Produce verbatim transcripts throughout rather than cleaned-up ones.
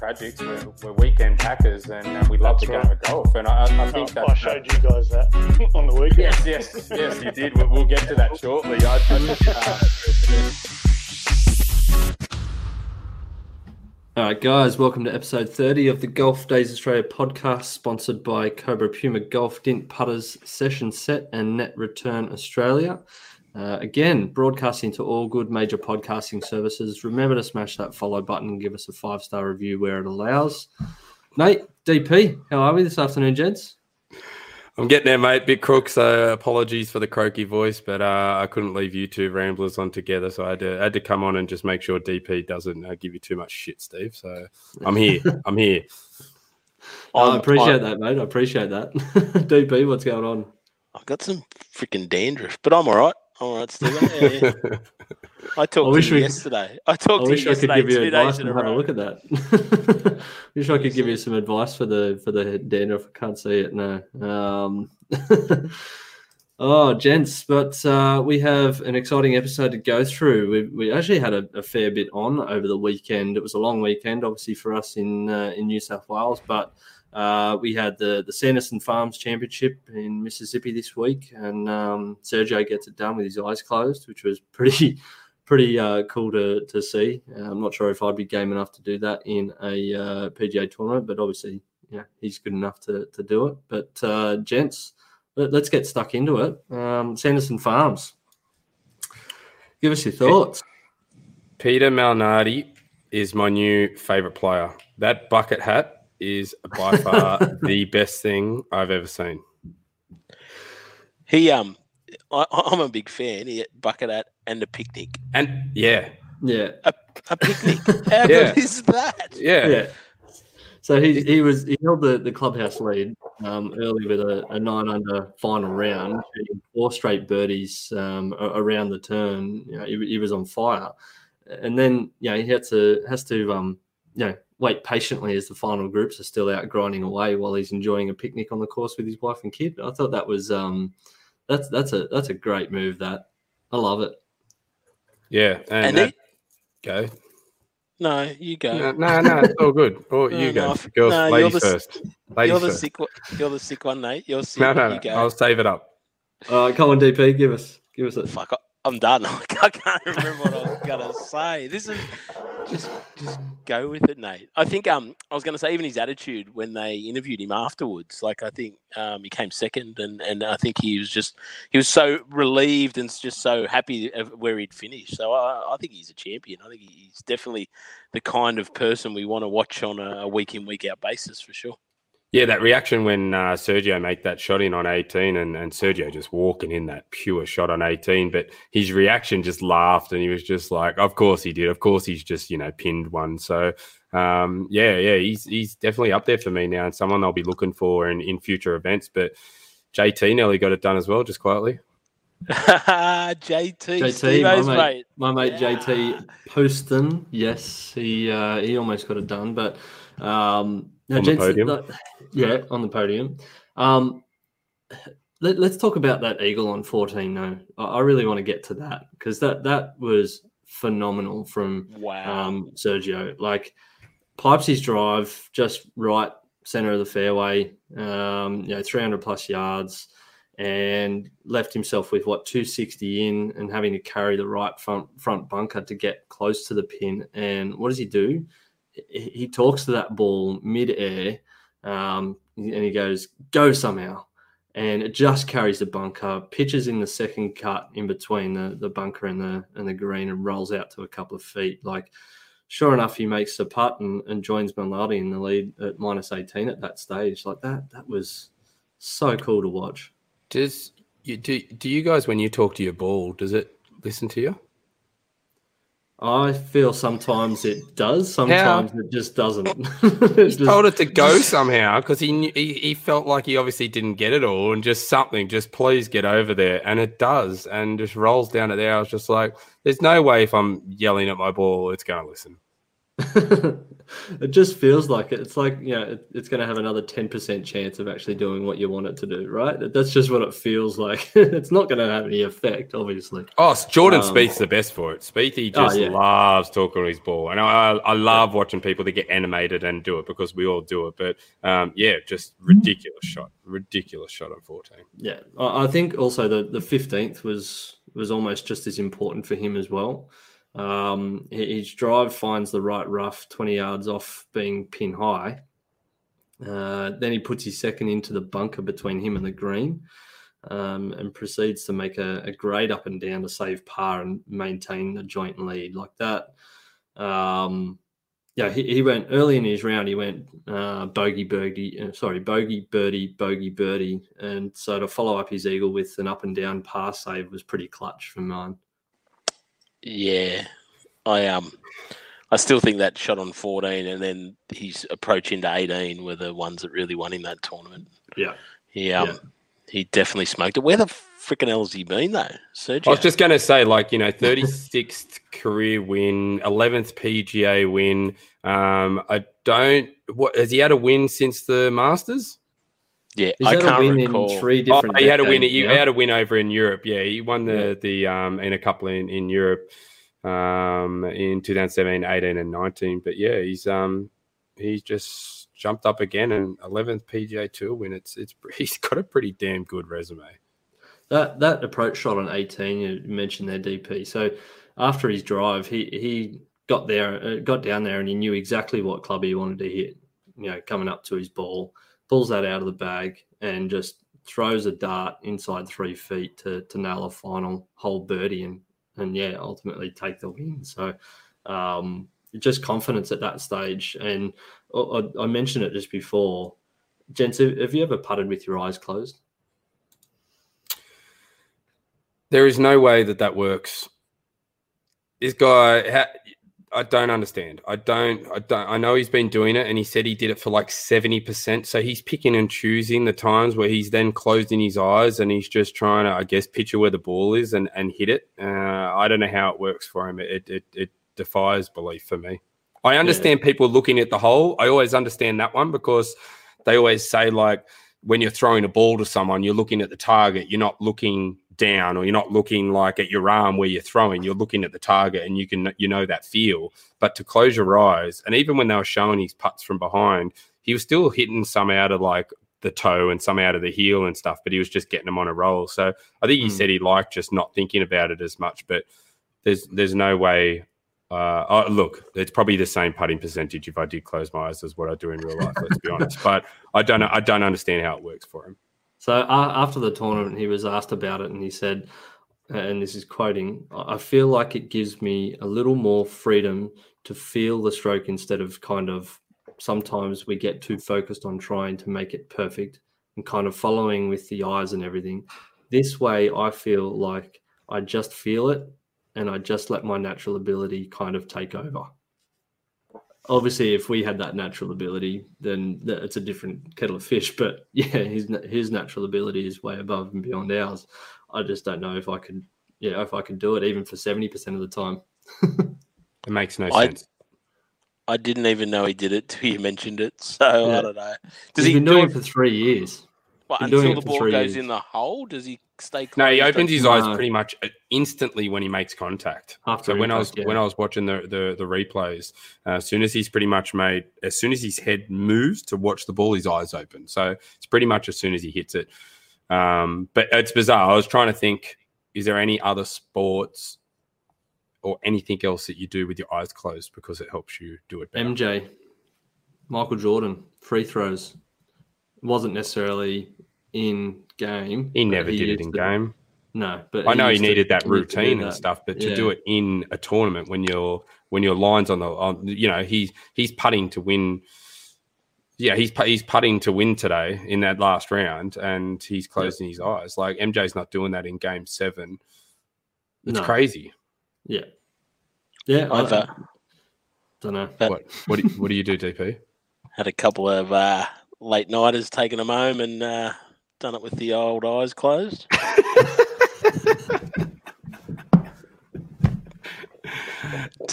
Tragics. We're, we're weekend packers, and, and we love that's the right. game of golf. And I, I think oh, that I showed you guys that on the weekend. Yes, yes, yes, you did. We'll, we'll get to that shortly. I, I, uh, All right, guys, welcome to episode thirty of the Golf Days Australia podcast, sponsored by Cobra Puma Golf, Dint Putters, Session Set, and Net Return Australia. Uh, again, broadcasting to all good major podcasting services. Remember to smash that follow button and give us a five-star review where it allows. Nate, D P, how are we this afternoon, gents? I'm getting there, mate. Bit crook, so apologies for the croaky voice, but uh, I couldn't leave you two ramblers on together, so I had to, I had to come on and just make sure D P doesn't uh, give you too much shit, Steve. So I'm here. I'm here. I appreciate that, mate. I appreciate that. D P, what's going on? I've got some freaking dandruff, but I'm all right. All right, Steve. Yeah, yeah. I talked I to you we, yesterday. I talked I to wish you I could yesterday. give you two advice days and in a have row. a look at that. wish I could give you some advice for the for the dandruff. I can't see it. No. Um, oh, gents, but uh, we have an exciting episode to go through. We, we actually had a, a fair bit on over the weekend. It was a long weekend, obviously, for us in uh, in New South Wales, but uh, we had the, the Sanderson Farms Championship in Mississippi this week, and um, Sergio gets it done with his eyes closed, which was pretty pretty uh, cool to, to see. Uh, I'm not sure if I'd be game enough to do that in a uh, P G A tournament, but obviously, yeah, he's good enough to, to do it. But, uh, gents, let, let's get stuck into it. Um, Sanderson Farms, give us your thoughts. Peter Malnati is my new favourite player. That bucket hat is by far the best thing I've ever seen. He, um, I, I'm a big fan. He had bucket hat and a picnic. And yeah, yeah, a, a picnic. How yeah. good is that? Yeah, yeah. So he he was he held the, the clubhouse lead um, early with a, a nine under final round, shooting four straight birdies um, around the turn. You know, he, he was on fire, and then you know he had to has to um you know wait patiently as the final groups are still out grinding away while he's enjoying a picnic on the course with his wife and kid. I thought that was um that's that's a that's a great move. That I love it. Yeah, and, and that, he, go. No, you go. No, no, no it's all good. Oh, no, you go. No, Girls, no, ladies you're the, first. Ladies you're the first. sick. You're the sick one, Nate. You're sick. No, no, you no. go. I'll save it up. All right, come on, D P, give us give us it. Fuck, I'm done. I can't remember what I was gonna say. This is just just go with it, Nate. I think um I was gonna say even his attitude when they interviewed him afterwards. Like I think um he came second, and, and I think he was just he was so relieved and just so happy where he'd finished. So I, I think he's a champion. I think he's definitely the kind of person we want to watch on a week in week out basis for sure. Yeah, that reaction when uh, Sergio made that shot in on eighteen and, and Sergio just walking in that pure shot on eighteen, but his reaction just laughed and he was just like, of course he did. Of course he's just, you know, pinned one. So, um, yeah, yeah, he's he's definitely up there for me now and someone I'll be looking for in, in future events. But J T nearly got it done as well, just quietly. J T, J T, Steve-O's my mate, mate. my mate Yeah. J T Poston, yes, he uh, he almost got it done, but um, no, on the gents, podium, that, yeah, on the podium. Um, let, let's talk about that eagle on fourteen. No, I, I really want to get to that because that that was phenomenal from Wow. um, Sergio. Like pipes his drive just right center of the fairway, um, you know, three hundred plus yards. And left himself with what two sixty in, and having to carry the right front front bunker to get close to the pin. And what does he do? He, he talks to that ball mid-air, um, and he goes, "Go somehow!" And it just carries the bunker, pitches in the second cut in between the, the bunker and the and the green, and rolls out to a couple of feet. Like, sure enough, he makes the putt and, and joins Malnati in the lead at minus eighteen at that stage. Like that, that was so cool to watch. Does you do do you guys when you talk to your ball, does it listen to you? I feel sometimes it does, sometimes How? it just doesn't. He just told it to go somehow because he, knew, he he felt like he obviously didn't get it all, and just something, just please get over there, and it does, and just rolls down it there. I was just like, there's no way if I'm yelling at my ball, it's going to listen. It just feels like it. It's like, you know, it, it's going to have another ten percent chance of actually doing what you want it to do, right? That's just what it feels like. It's not going to have any effect, obviously. Oh, Jordan Um, Spieth's the best for it. Spieth, he Oh, just yeah. loves talking on his ball. And I, I love watching people that get animated and do it because we all do it. But, um, yeah, just ridiculous shot. Ridiculous shot on fourteen. Yeah, I I think also the the fifteenth was was almost just as important for him as well. Um, his drive finds the right rough twenty yards off being pin high. Uh, then he puts his second into the bunker between him and the green, um, and proceeds to make a, a great up and down to save par and maintain the joint lead like that. Um, yeah, he, he went early in his round. He went uh, bogey, birdie, uh, sorry, bogey, birdie, bogey, birdie, and so to follow up his eagle with an up and down par save was pretty clutch for mine. Yeah, I um, I still think that shot on fourteen and then his approach into eighteen were the ones that really won him that tournament. Yeah, He um, Yeah. he definitely smoked it. Where the freaking hell has he been though, Sergio? I was just going to say, like, you know, thirty-sixth career win, eleventh P G A win. Um, I don't, what, has he had a win since the Masters? yeah, he's I had a can't win recall. in three Oh, different. he had a win. decades He now. had a win over in Europe. Yeah, he won the Yeah. the um in a couple in in Europe, um in two thousand seventeen, eighteen, and nineteen. But yeah, he's um he's just jumped up again and eleventh P G A Tour win. It's it's he's got a pretty damn good resume. That that approach shot on eighteen, you mentioned there, D P. So after his drive, he he got there, uh, got down there, and he knew exactly what club he wanted to hit. You know, coming up to his ball, pulls that out of the bag, and just throws a dart inside three feet to to nail a final hole birdie, and and yeah, ultimately take the win. So um, just confidence at that stage. And I, I mentioned it just before, gents. Have you ever putted with your eyes closed? There is no way that that works. This guy, ha- I don't understand. I don't, I don't, I know he's been doing it and he said he did it for like seventy percent. So he's picking and choosing the times where he's then closing his eyes and he's just trying to, I guess, picture where the ball is and, and hit it. Uh, I don't know how it works for him. It, it, it defies belief for me. I understand yeah. people looking at the hole. I always understand that one because they always say, like, when you're throwing a ball to someone, you're looking at the target. You're not looking down, or you're not looking like at your arm where you're throwing. You're looking at the target, and you can you know that feel. But to close your eyes, and even when they were showing his putts from behind, he was still hitting some out of like the toe and some out of the heel and stuff. But he was just getting them on a roll. So I think he mm. said he liked just not thinking about it as much. But there's there's no way. Uh, oh, look, it's probably the same putting percentage if I did close my eyes as what I do in real life. Let's be honest, but I don't know. I don't understand how it works for him. So uh, after the tournament, he was asked about it, and he said, and this is quoting: "I feel like it gives me a little more freedom to feel the stroke instead of kind of sometimes we get too focused on trying to make it perfect and kind of following with the eyes and everything. This way, I feel like I just feel it." And I just let my natural ability kind of take over. Obviously, if we had that natural ability, then it's a different kettle of fish. But yeah, his his natural ability is way above and beyond ours. I just don't know if I could, yeah, if I could do it even for seventy percent of the time. It makes no I, sense. I didn't even know he did it till you mentioned it. So Yeah. I don't know. He's Does he been do doing it it for three years. what, been doing until it the for ball three goes years. in the hole? Does he stay closed? No, he opens his eyes No. pretty much instantly when he makes contact. After so when I was impact, yeah. when I was watching the the, the replays, uh, as soon as he's pretty much made, as soon as his head moves to watch the ball, his eyes open. So it's pretty much as soon as he hits it. Um, but it's bizarre. I was trying to think: is there any other sports or anything else that you do with your eyes closed because it helps you do it better? M J, Michael Jordan, free throws. Wasn't necessarily in game. He but never did it used in to- game. No, but I know he used to- needed that he used to do routine and that. stuff, but to Yeah. do it in a tournament when you're when your lines on the on, you know, he's he's putting to win. Yeah, he's pu- he's putting to win today in that last round, and he's closing his eyes. Like M J's not doing that in game seven. It's No. crazy. Yeah, yeah. I, I've uh, don't know. But- What what do, what do you do, D P? had a couple of uh, late nighters taken them home and uh, done it with the old eyes closed.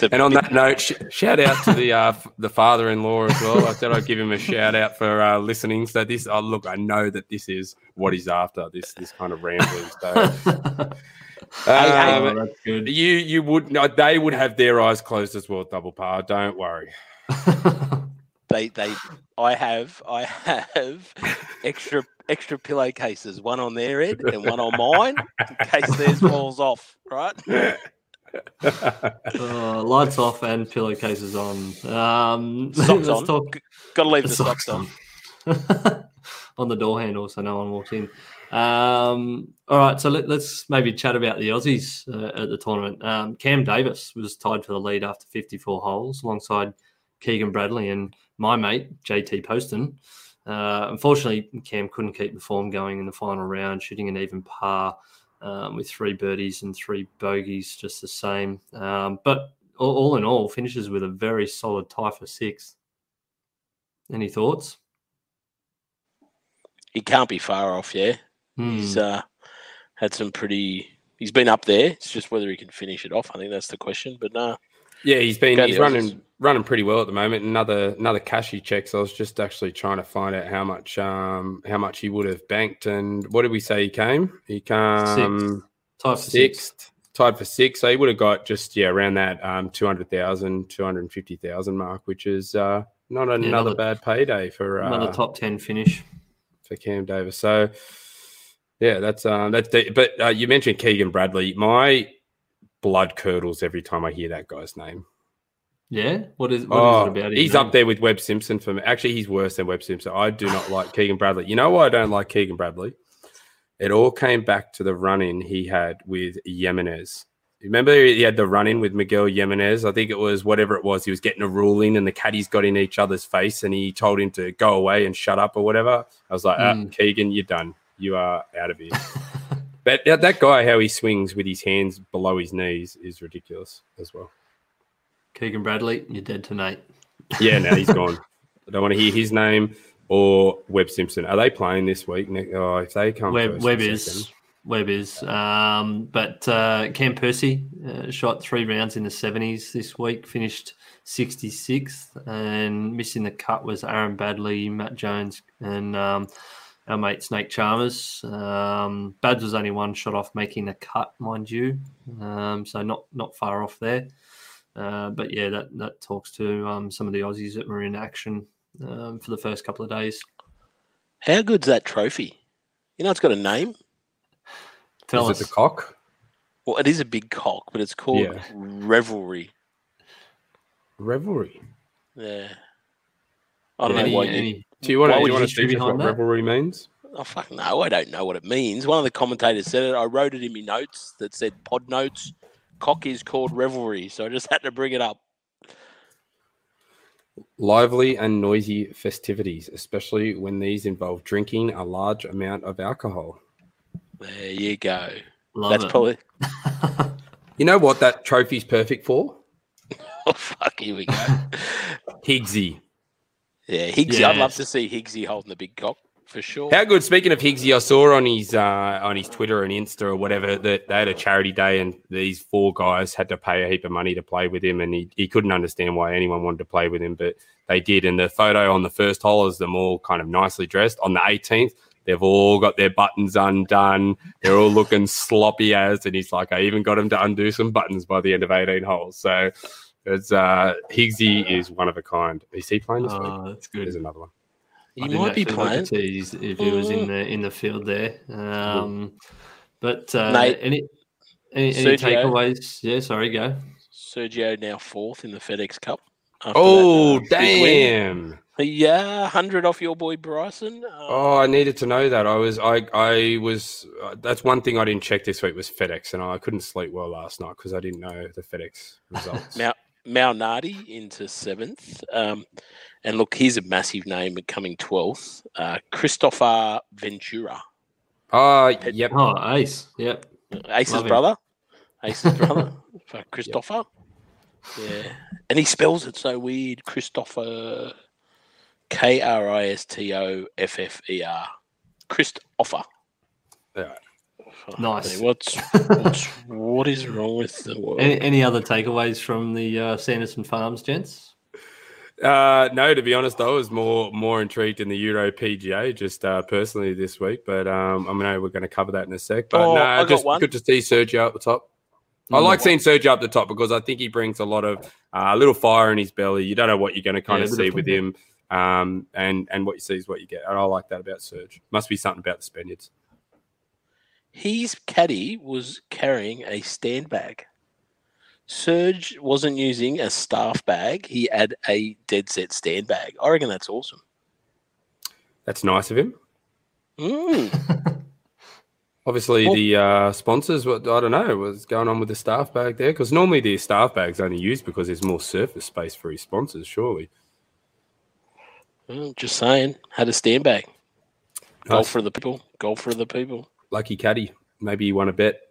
It's a And on bit- that note, sh- shout out to the uh, f- the father-in-law as well. I said I'd give him a shout out for uh, listening. So this, oh, look, I know that this is what he's after. This this kind of rambling. So hey, Oh, um, that's good. you you would no, they would have their eyes closed as well. Double par. Don't worry. they they I have I have extra extra pillowcases, one on their head and one on mine, in case theirs falls off. Right? Uh, lights off and pillowcases on. Um, Socks let's on. talk Got to leave the socks socks on. on the door handle so no one walks in. Um, all right, so let, let's maybe chat about the Aussies uh, at the tournament. Um, Cam Davis was tied for the lead after fifty-four holes alongside Keegan Bradley and my mate, J T Poston. Uh, unfortunately, Cam couldn't keep the form going in the final round, shooting an even par um, with three birdies and three bogeys, just the same. Um, but all, all in all, finishes with a very solid tie for sixth. Any thoughts? He can't be far off, yeah. Hmm. He's uh, had some pretty. He's been up there. It's just whether he can finish it off. I think that's the question. But no, Yeah, he's been Go he's the running Aussies. running pretty well at the moment. Another another cash he checks. I was just actually trying to find out how much um how much he would have banked. And what did we say he came? He came Tied for sixth. sixth, tied for six. So he would have got just yeah around that um two hundred thousand, two hundred fifty thousand mark, which is uh not another, another- bad payday for uh, Another top ten finish. for Cam Davis. So yeah, that's um that's the, but uh, you mentioned Keegan Bradley. My blood curdles every time I hear that guy's name. Yeah? What is, what Oh, is it about his he's name? up there with Webb Simpson for me. Actually, he's worse than Webb Simpson. I do not like Keegan Bradley. You know why I don't like Keegan Bradley? It all came back to the run-in he had with Jimenez. Remember he had the run-in with Miguel Jimenez? I think it was whatever it was. He was getting a ruling and the caddies got in each other's face and he told him to go away and shut up or whatever. I was like, ah, Mm. Keegan, you're done. You are out of here. But that that guy, how he swings with his hands below his knees is ridiculous as well. Keegan Bradley, you're dead tonight. Yeah, no, he's gone. I don't want to hear his name or Webb Simpson. Are they playing this week? Nick? Oh, if they come Webb, first Webb or is. second. Webb is. Um, but uh, Cam Percy uh, shot three rounds in the seventies this week, finished sixty-sixth, and missing the cut was Aaron Badley, Matt Jones, and um, our mate Snake Chalmers. Um, Bads was only one shot off making the cut, mind you, um, so not not far off there. Uh, but yeah, that that talks to um, some of the Aussies that were in action um, for the first couple of days. how good's that trophy? You know, it's got a name. Tell Is us. it the cock? Well, it is a big cock, but it's called Yeah. Revelry. Revelry. Yeah. I don't Any- know why you. any- Do you want Why to, would do you you want to history teach us what behind that? revelry means? Oh fuck no! I don't know what it means. One of the commentators said it. I wrote it in my notes that said pod notes. Cock is called Revelry, so I just had to bring it up. Lively and noisy festivities, especially when these involve drinking a large amount of alcohol. There you go. Love That's it. probably. You know what that trophy's perfect for? Oh fuck! Here we go. Higgsy. Yeah, Higgsy. I'd love Yes. to see Higgsy holding the big cock for sure. How good. Speaking of Higgsy, I saw on his uh, on his Twitter and Insta or whatever that they had a charity day and these four guys had to pay a heap of money to play with him, and he, he couldn't understand why anyone wanted to play with him, but they did. And the photo on the first hole is them all kind of nicely dressed. On the eighteenth, they've all got their buttons undone. They're all looking sloppy as, and he's like, I even got him to undo some buttons by the end of eighteen holes. So it's uh, Higgsy is one of a kind. Is he playing this week? Oh, that's good. There's another one. He I didn't might be actually look playing. and see his- if he was in the in the field there. Um, but uh, Mate, any any, any Sergio. takeaways? Yeah, sorry, go. Sergio now fourth in the FedEx Cup. after Oh, that, uh, big win. damn. Yeah, hundred off your boy Bryson. Uh, Oh, I needed to know that. I was, I, I was. Uh, that's one thing I didn't check this week was FedEx, and I couldn't sleep well last night because I didn't know the FedEx results. Mal Malnati into seventh. Um, and look, here's a massive name coming twelfth. Uh, Christopher Ventura, Oh, yep. Oh, ace. Yep. Ace's Love him. brother. Ace's brother. For Christopher. Yeah. And he spells it so weird. Christopher. K R I S T O F F E R. Christopher. Yeah. Nice. What's, what's what is wrong with the world? Any, any other takeaways from the uh, Sanderson Farms, gents? Uh, no, to be honest, I was more more intrigued in the Euro P G A just uh, personally this week, but um, I know we're going to cover that in a sec. But Oh, no, I got just one. good to see Sergio at the top. I like seeing Sergio up the top because I think he brings a lot of uh, a little fire in his belly. You don't know what you're going to kind Yeah, of a bit see of with fun. him, um, and and what you see is what you get. And I like that about Serge. Must be something about the Spaniards. His caddy was carrying a stand bag. Serge wasn't using a staff bag. He had a dead set stand bag. I reckon that's awesome. That's nice of him. Mm. Obviously, Well- the uh, sponsors, what I don't know, what's going on with the staff bag there? Because normally the staff bag's only used because there's more surface space for his sponsors, surely. Well, just saying. Had a stand bag. Goal Nice. for the people. Goal for the people. Lucky caddy. Maybe you want to bet.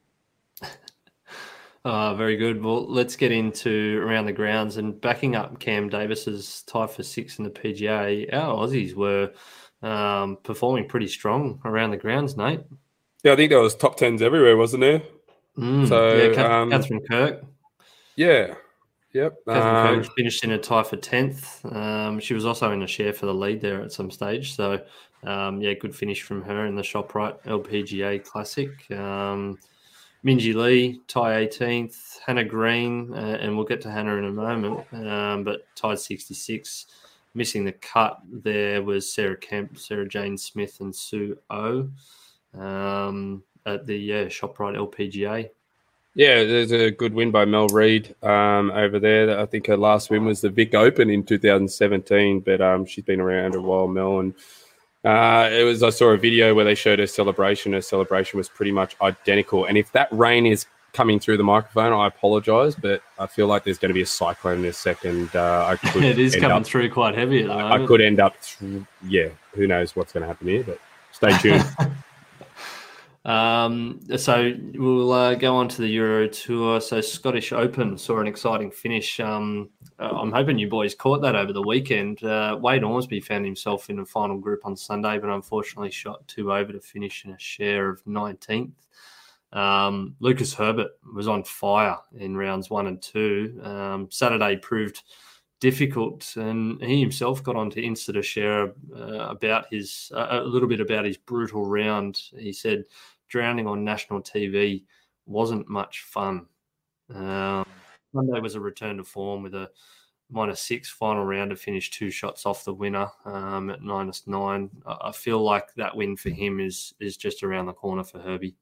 Uh, very good. Well, let's get into around the grounds and backing up Cam Davis's tie for six in the P G A. Our Aussies were um, performing pretty strong around the grounds, Nate. Yeah, I think there was top tens everywhere, wasn't there? Mm, So, yeah, Ca- um, Catherine Kirk. Yeah. Yep. Catherine Um, Kirk finished in a tie for tenth. Um, she was also in a share for the lead there at some stage. So, um, yeah, good finish from her in the ShopRite L P G A Classic. Um, Minji Lee, tie eighteenth. Hannah Green, uh, and we'll get to Hannah in a moment, um, but tied sixty-six. Missing the cut there was Sarah Kemp, Sarah Jane Smith, and Sue O um, at the yeah, ShopRite L P G A. yeah, there's a good win by Mel Reid um, over there. I think her last win was the Vic Open in two thousand seventeen, but um, she's been around a while, Mel. And uh, it was I saw a video where they showed her celebration. Her celebration was pretty much identical. And if that rain is coming through the microphone, I apologise, but I feel like there's going to be a cyclone in a second. Uh, I could It is end coming up, through quite heavy at the moment. I could end up, through, yeah, who knows what's going to happen here, but stay tuned. Um, so we'll uh, go on to the Euro Tour. So Scottish Open saw an exciting finish. Um, uh, I'm hoping you boys caught that over the weekend. Uh, Wade Ormsby found himself in the final group on Sunday, but unfortunately shot two over to finish in a share of nineteenth. Um, Lucas Herbert was on fire in rounds one and two. Um, Saturday proved difficult, and he himself got onto Insta to share uh, about his uh, a little bit about his brutal round. He said, "Drowning on national T V wasn't much fun." Um, Monday was a return to form with a minus six final round to finish two shots off the winner um, at minus nine. I, I feel like that win for him is is just around the corner for Herbie.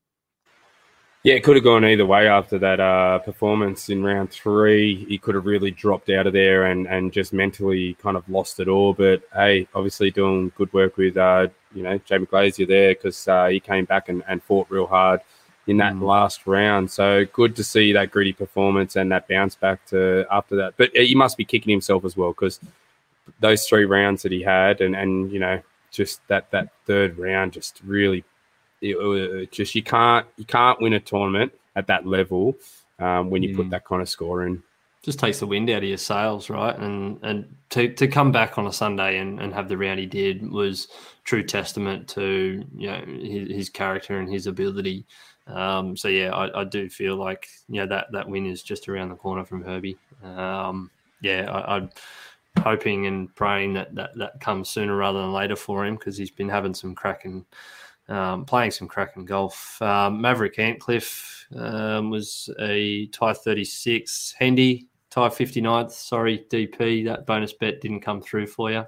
Yeah, it could have gone either way after that uh, performance in round three. He could have really dropped out of there and, and just mentally kind of lost it all. But, hey, obviously doing good work with, uh, you know, Jamie Glazier there because uh, he came back and, and fought real hard in that mm. last round. So good to see that gritty performance and that bounce back to after that. But he must be kicking himself as well because those three rounds that he had and, and you know, just that, that third round just really – It, it just you can't you can't win a tournament at that level um, when you mm. put that kind of score in. Just takes the wind out of your sails, right? And and to, to come back on a Sunday and, and have the round he did was true testament to you know his, his character and his ability. Um, so yeah, I, I do feel like you know that that win is just around the corner from Herbie. Um, yeah, I, I'm hoping and praying that, that that comes sooner rather than later for him because he's been having some cracking. Um, playing some cracking golf. Um, Maverick Antcliffe um, was a tie thirty-six. Hendy, tie fifty-ninth. Sorry, D P, that bonus bet didn't come through for you.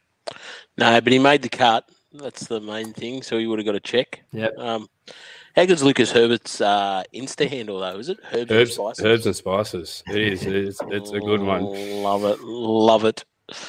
No, but he made the cut. That's the main thing. So he would have got a check. Yep. Um, how good's Lucas Herbert's uh, Insta handle, though? Is it Herbs, Herbs, and Spices? Herbs and Spices. It is. It is. It's a good one. Love it. Love it.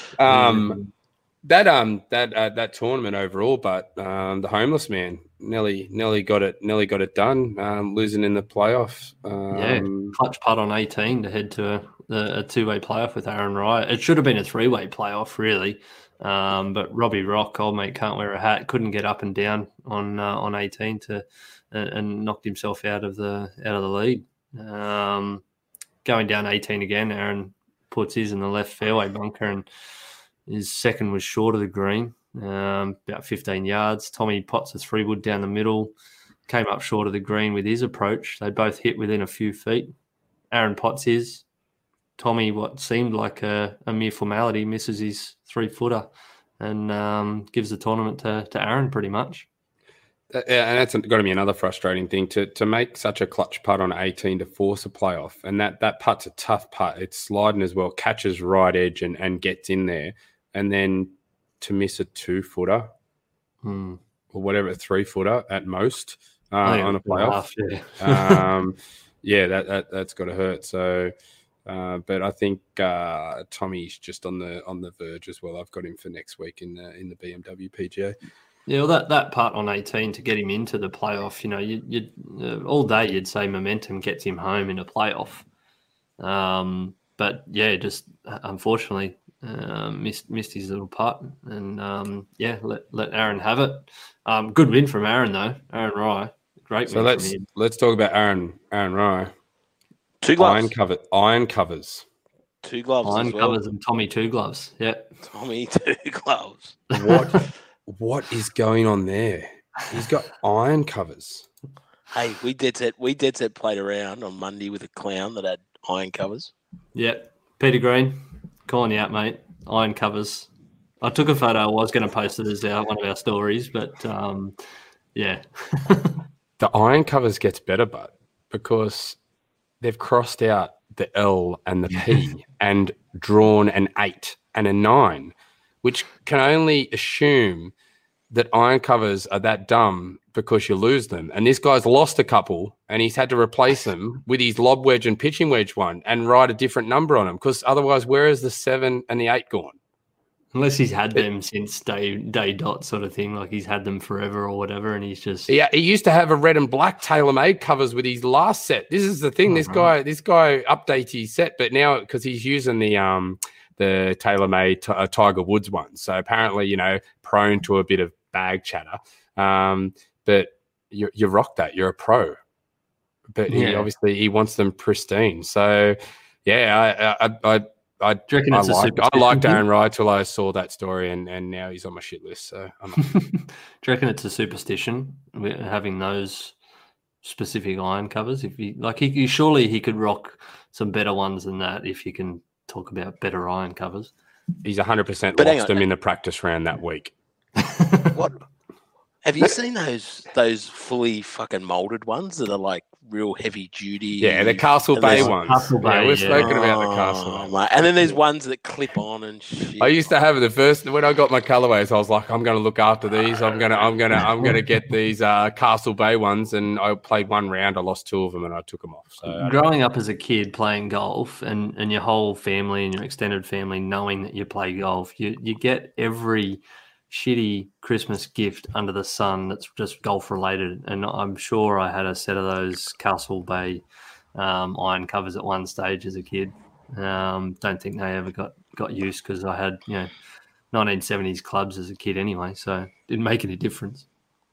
Um, That um that uh, that tournament overall, but um, the homeless man Nelly Nelly got it Nelly got it done, um, losing in the playoff. Um, yeah, clutch putt on eighteen to head to a, a two way playoff with Aaron Wright. It should have been a three way playoff really, um, but Robbie Rock, old mate can't wear a hat, couldn't get up and down on uh, on eighteen to uh, and knocked himself out of the out of the lead. Um, going down eighteen again, Aaron puts his in the left fairway bunker and. His second was short of the green, um, about fifteen yards. Tommy pots a three wood down the middle, came up short of the green with his approach. They both hit within a few feet. Aaron Potts is. Tommy, what seemed like a, a mere formality, misses his three-footer and um, gives the tournament to, to Aaron pretty much. Uh, yeah, and that's got to be another frustrating thing to to make such a clutch putt on eighteen to force a playoff. And that that putt's a tough putt. It's sliding as well, catches right edge and, and gets in there. And then to miss a two-footer Hmm. or whatever, a three-footer at most uh, I think on a it's been playoff. half, yeah. um, yeah, that, that, that's got to hurt. So... Uh, but I think uh, Tommy's just on the on the verge as well. I've got him for next week in the in the B M W P G A. Yeah, well, that, that part on eighteen to get him into the playoff, you know, you, you'd uh, all day you'd say momentum gets him home in a playoff. Um, but yeah, just uh, unfortunately uh, missed missed his little putt, and um, yeah, let let Aaron have it. Um, good win from Aaron though, Aaron Rye, great So win let's from him. let's talk about Aaron Aaron Rye. Two gloves. Iron cover iron covers. Two gloves Iron as well. covers and Tommy two gloves. Yeah, Tommy, two gloves. What what is going on there? He's got iron covers. Hey, we dead set. We dead set played around on Monday with a clown that had iron covers. yeah. Peter Green, calling you out, mate. Iron covers. I took a photo. I was going to post it as our, one of our stories, but um, yeah. The iron covers gets better, but because they've crossed out the L and the P and drawn an eight and a nine, which can only assume that iron covers are that dumb because you lose them. And this guy's lost a couple and he's had to replace them with his lob wedge and pitching wedge one and write a different number on them, because otherwise where is the seven and the eight gone? Unless he's had them since day day dot sort of thing, like he's had them forever or whatever, and he's just Yeah, he used to have a red and black tailor-made covers with his last set. This is the thing. Oh, this right. guy, this guy updates his set, but now because he's using the um the tailor-made t- uh, Tiger Woods one, so apparently you know prone to a bit of bag chatter. Um, but you you rock that. You're a pro, but he Yeah. obviously he wants them pristine. So yeah, I I. I I, Do you reckon I, it's a liked, I superstition liked thing? Aaron Rye till I saw that story, and, and now he's on my shit list. So I'm not. Do you reckon it's a superstition with having those specific iron covers? If he like, he, he surely he could rock some better ones than that. If you can talk about better iron covers, He's one hundred percent But hang lost on. them in the practice round that week. What? Have you seen those those fully fucking molded ones that are like real heavy duty? Yeah, the Castle And Bay there's ones. Castle yeah, Bay, we've yeah. spoken about the Oh, Castle Bay. mate. And then there's ones that clip on and shit. I used to have the first when I got my colorways. I was like, I'm going to look after these. I'm gonna, I'm gonna, I'm gonna get these uh, Castle Bay ones. And I played one round. I lost two of them, and I took them off. So I don't- growing up as a kid playing golf, and, and your whole family and your extended family knowing that you play golf, you you get every shitty Christmas gift under the sun that's just golf related. And I'm sure I had a set of those Castle Bay um, iron covers at one stage as a kid. Um, don't think they ever got, got used because I had, you know, nineteen seventies clubs as a kid anyway, so it didn't make any difference.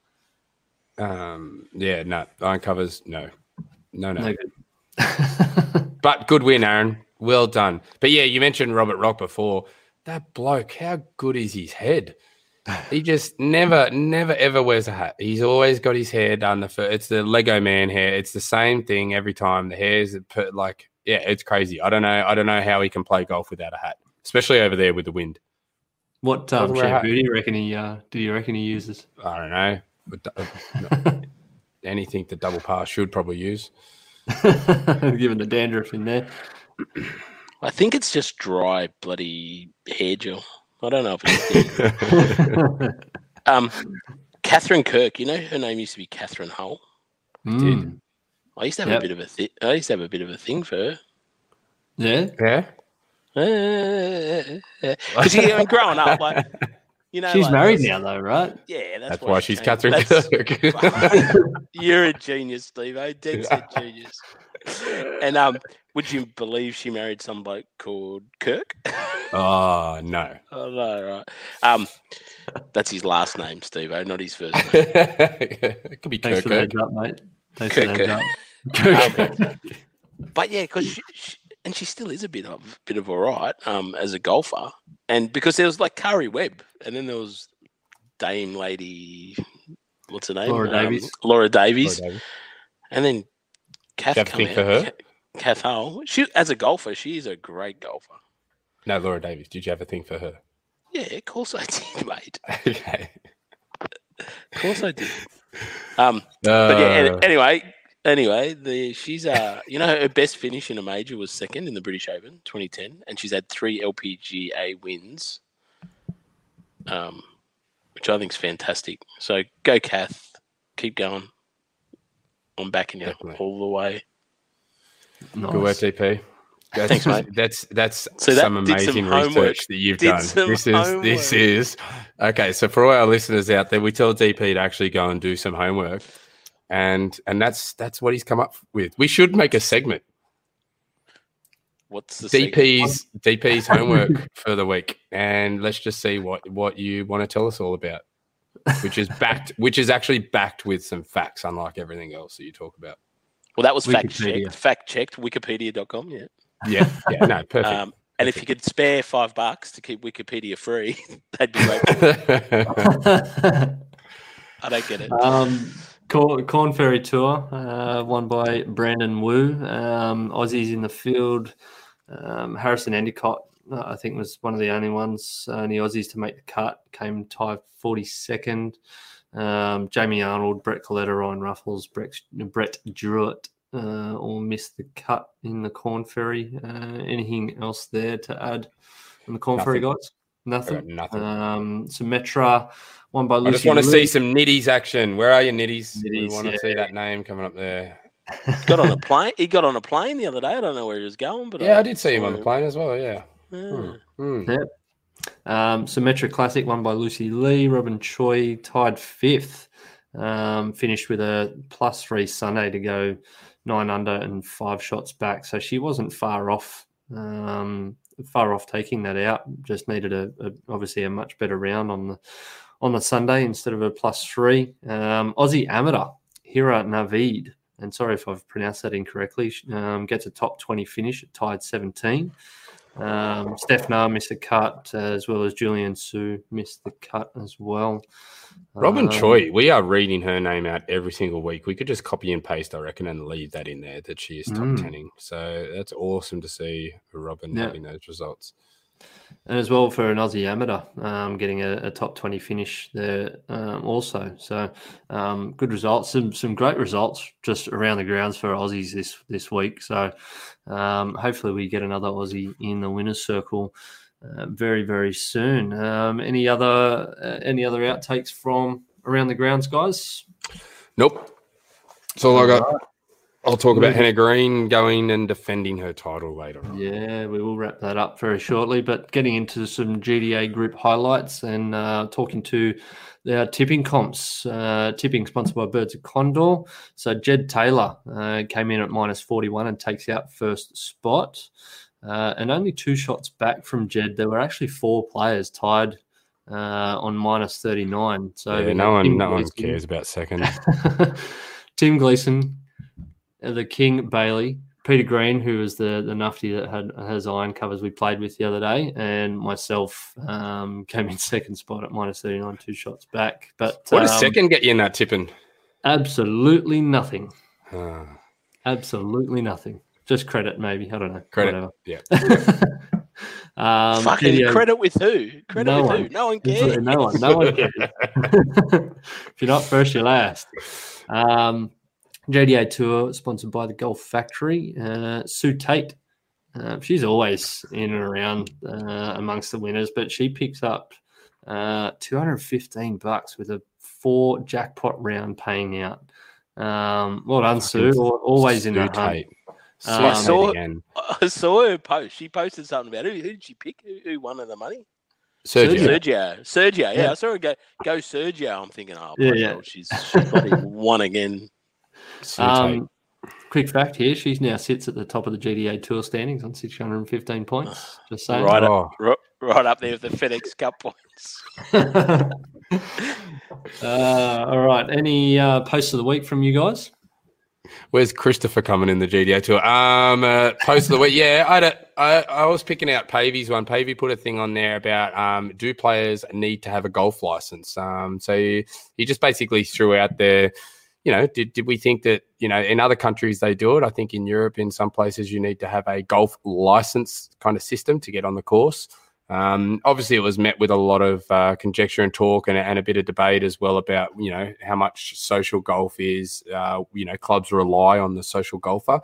um, yeah, no iron covers. No, no, no. No good. But good win, Aaron. Well done. But yeah, you mentioned Robert Rock before. That bloke, how good is his head? He just never, never, ever wears a hat. He's always got his hair done. The fir- it's the Lego Man hair. It's the same thing every time. The hair's put like, yeah, it's crazy. I don't know. I don't know how he can play golf without a hat, especially over there with the wind. What um, Doesn't wear a hat. shampoo do you reckon he? Uh, do you reckon he uses? I don't know. But, uh, no, anything the double pass should probably use. Given the dandruff in there. I think it's just dry bloody hair gel. I don't know if it's um, Catherine Kirk. You know her name used to be Catherine Hull. Mm. I used to have Yep. a bit of a thi- I used to have a bit of a thing for her. Yeah. Yeah. Because you know, growing up, like you know, She's like, married that's- now, though, right? Yeah, that's, That's why she's she Catherine changed- that's- Kirk. You're a genius, Steve. Eh? Dead set genius. And um, would you believe she married some bloke called Kirk? Oh, no. Oh no, right. Um, that's his last name, Steve. Oh, not his first name. It could be Thanks Kirk. for the heads up, mate. Thanks for the Kirk, heads up. But yeah, because she, she and she still is a bit of bit of all right um, as a golfer, and because there was like Kari Webb, and then there was Dame Lady what's her name? Laura Um, Davies. Laura Davies. Laura Davies. And then Kath Do you have to come think out. for her? Ka- Kath Hull. She, as a golfer, she is a great golfer. No, Laura Davies. Did you have a thing for her? Yeah, of course I did, mate. Okay. Of course I did. Um, but yeah. Uh, an- Anyway, anyway, the she's uh, you know, her best finish in a major was second in the British Open, twenty ten, and she's had three L P G A wins. Um, which I think is fantastic. So go, Kath. Keep going. I'm backing you Definitely. all the way. Nice. Good work, D P. That's, Thanks, mate. That's that's So that some did some amazing homework. research that you've Did done. some This is this homework. is okay. So for all our listeners out there, we tell D P to actually go and do some homework, and and that's that's what he's come up with. We should make a segment. What's the secret? D P's D P's homework for the week, and let's just see what what you want to tell us all about, which is backed, which is actually backed with some facts, unlike everything else that you talk about. Well, that was fact Wikipedia. checked. Fact checked. Wikipedia dot com. Yeah. Yeah, yeah, no, perfect. Um, and if you could spare five bucks to keep Wikipedia free, that'd be great. I don't get it. um, Corn, Corn Ferry Tour, uh, won by Brandon Wu. Um, Aussies in the field. Um, Harrison Endicott, uh, I think, was one of the only ones, only Aussies to make the cut. Came tied forty-second. Um, Jamie Arnold, Brett Coletta, Ryan Ruffles, Brett, Brett Druitt uh, all missed the cut in the Corn Ferry. Uh, anything else there to add on the Corn Ferry, Nothing. guys? Nothing. I got nothing. Um, Symmetra, won by Lucy I just want to Liu. see some Nitties action. Where are you, Nitties? we Nitties, want to yeah. see that name coming up there. Got on a plane. He got on a plane the other day. I don't know where he was going, but Yeah, I did see him on the saw plane as well. Yeah. Yeah. Hmm. Yeah. Um, Symmetra Classic won by Lucy Lee. Robin Choi tied fifth. Um, finished with a plus three Sunday to go nine under and five shots back. So she wasn't far off. Um, far off taking that out. Just needed a, a obviously a much better round on the on the Sunday instead of a plus three. Um, Aussie amateur Hira Naveed, and sorry if I've pronounced that incorrectly, um, gets a top twenty finish at tied seventeen. Um, Steph Na missed a cut, uh, as well as Julian Su missed the cut as well. Robin Um, Choi, we are reading her name out every single week. We could just copy and paste, I reckon, and leave that in there that she is top Mm. tenning. So that's awesome to see Robin Yeah. having those results. And as well for an Aussie amateur, um, getting a, a top twenty finish there um, also. So um, good results, some some great results just around the grounds for Aussies this this week. So um, hopefully we get another Aussie in the winners' circle uh, very very soon. Um, any other uh, any other outtakes from around the grounds, guys? Nope. That's all I got. I'll talk about Moving- Hannah Green going and defending her title later on. Yeah, we will wrap that up very shortly. But getting into some G D A group highlights and uh, talking to our tipping comps. Uh, tipping sponsored by Birds of Condor. So Jed Taylor uh, came in at minus forty-one and takes out first spot. Uh, and only two shots back from Jed. There were actually four players tied uh, on minus thirty-nine. So Yeah, we no had one, Tim no one Gleeson- cares about second. Tim Gleeson, uh, the King Bailey, Peter Green, who was the the nufty that had has iron covers we played with the other day, and myself um, came in second spot at minus thirty-nine, two shots back. But What does um, second get you in that tipping? absolutely nothing. Uh, Absolutely nothing. Just credit, maybe. I don't know. credit. Whatever. Yeah. um, Fucking video- credit with who? Credit No with one. who? No one Absolutely cares. no one. No one cares. If you're not first, you're last. Um, J D A Tour, sponsored by the Golf Factory. Uh, Sue Tate, uh, she's always in and around uh, amongst the winners, but she picks up uh, two hundred fifteen bucks with a four jackpot round paying out. Um, well done, Sue. Fucking Al- Always in the Sue hunt. Tate. Sue Um, I Tate saw- again. I saw her post. She posted something about who, who did she pick? Who, who won her the money? Sergio. Sergio. Sergio. Yeah, Yeah. I saw her go go Sergio. I'm thinking, oh, Yeah, bloody yeah. hell, she's, she's probably won again. Sue Tate. Um, quick fact here: she now sits at the top of the G D A Tour standings on six hundred fifteen points. Just saying. Right up, Oh. right, right up there with the FedEx Cup points. uh, all right. Any uh, posts of the week from you guys? Where's Christopher coming in the G D A tour? Um, uh, post of the week. Yeah, I, don't, I I was picking out Pavy's one. Pavey put a thing on there about um, do players need to have a golf license? Um, so he, he just basically threw out there, you know, did did we think that, you know, in other countries they do it? I think in Europe, in some places, you need to have a golf license kind of system to get on the course. Um, obviously, it was met with a lot of uh, conjecture and talk and, and a bit of debate as well about, you know, how much social golf is. Uh, you know, clubs rely on the social golfer.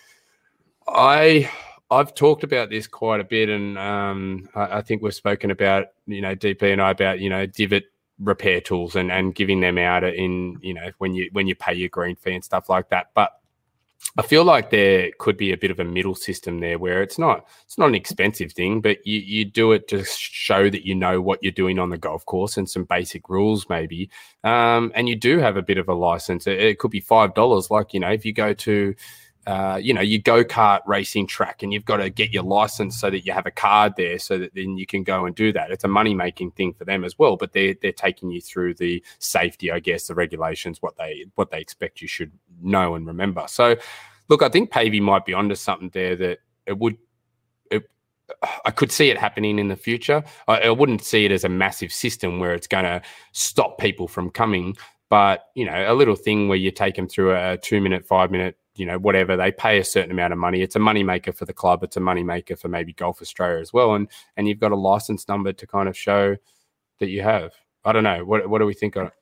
I I've talked about this quite a bit, and um, I, I think we've spoken about, you know, D P and I about, you know, divot repair tools and, and giving them out in, you know, when you when you pay your green fee and stuff like that. But I feel like there could be a bit of a middle system there where it's not it's not an expensive thing, but you, you do it to show that you know what you're doing on the golf course and some basic rules maybe. Um, and you do have a bit of a license. It, it could be five dollars. Like, you know, if you go to, uh, you know, your go-kart racing track and you've got to get your license so that you have a card there so that then you can go and do that. It's a money-making thing for them as well, but they're, they're taking you through the safety, I guess, the regulations, what they what they expect you should know and remember. So, look, I think Pavey might be onto something there that it would, it, I could see it happening in the future. I, I wouldn't see it as a massive system where it's going to stop people from coming, but, you know, a little thing where you take them through a two minute, five minute, you know, whatever, they pay a certain amount of money. It's a money maker for the club. It's a money maker for maybe Golf Australia as well. And, and you've got a license number to kind of show that you have. I don't know. What, what do we think on it?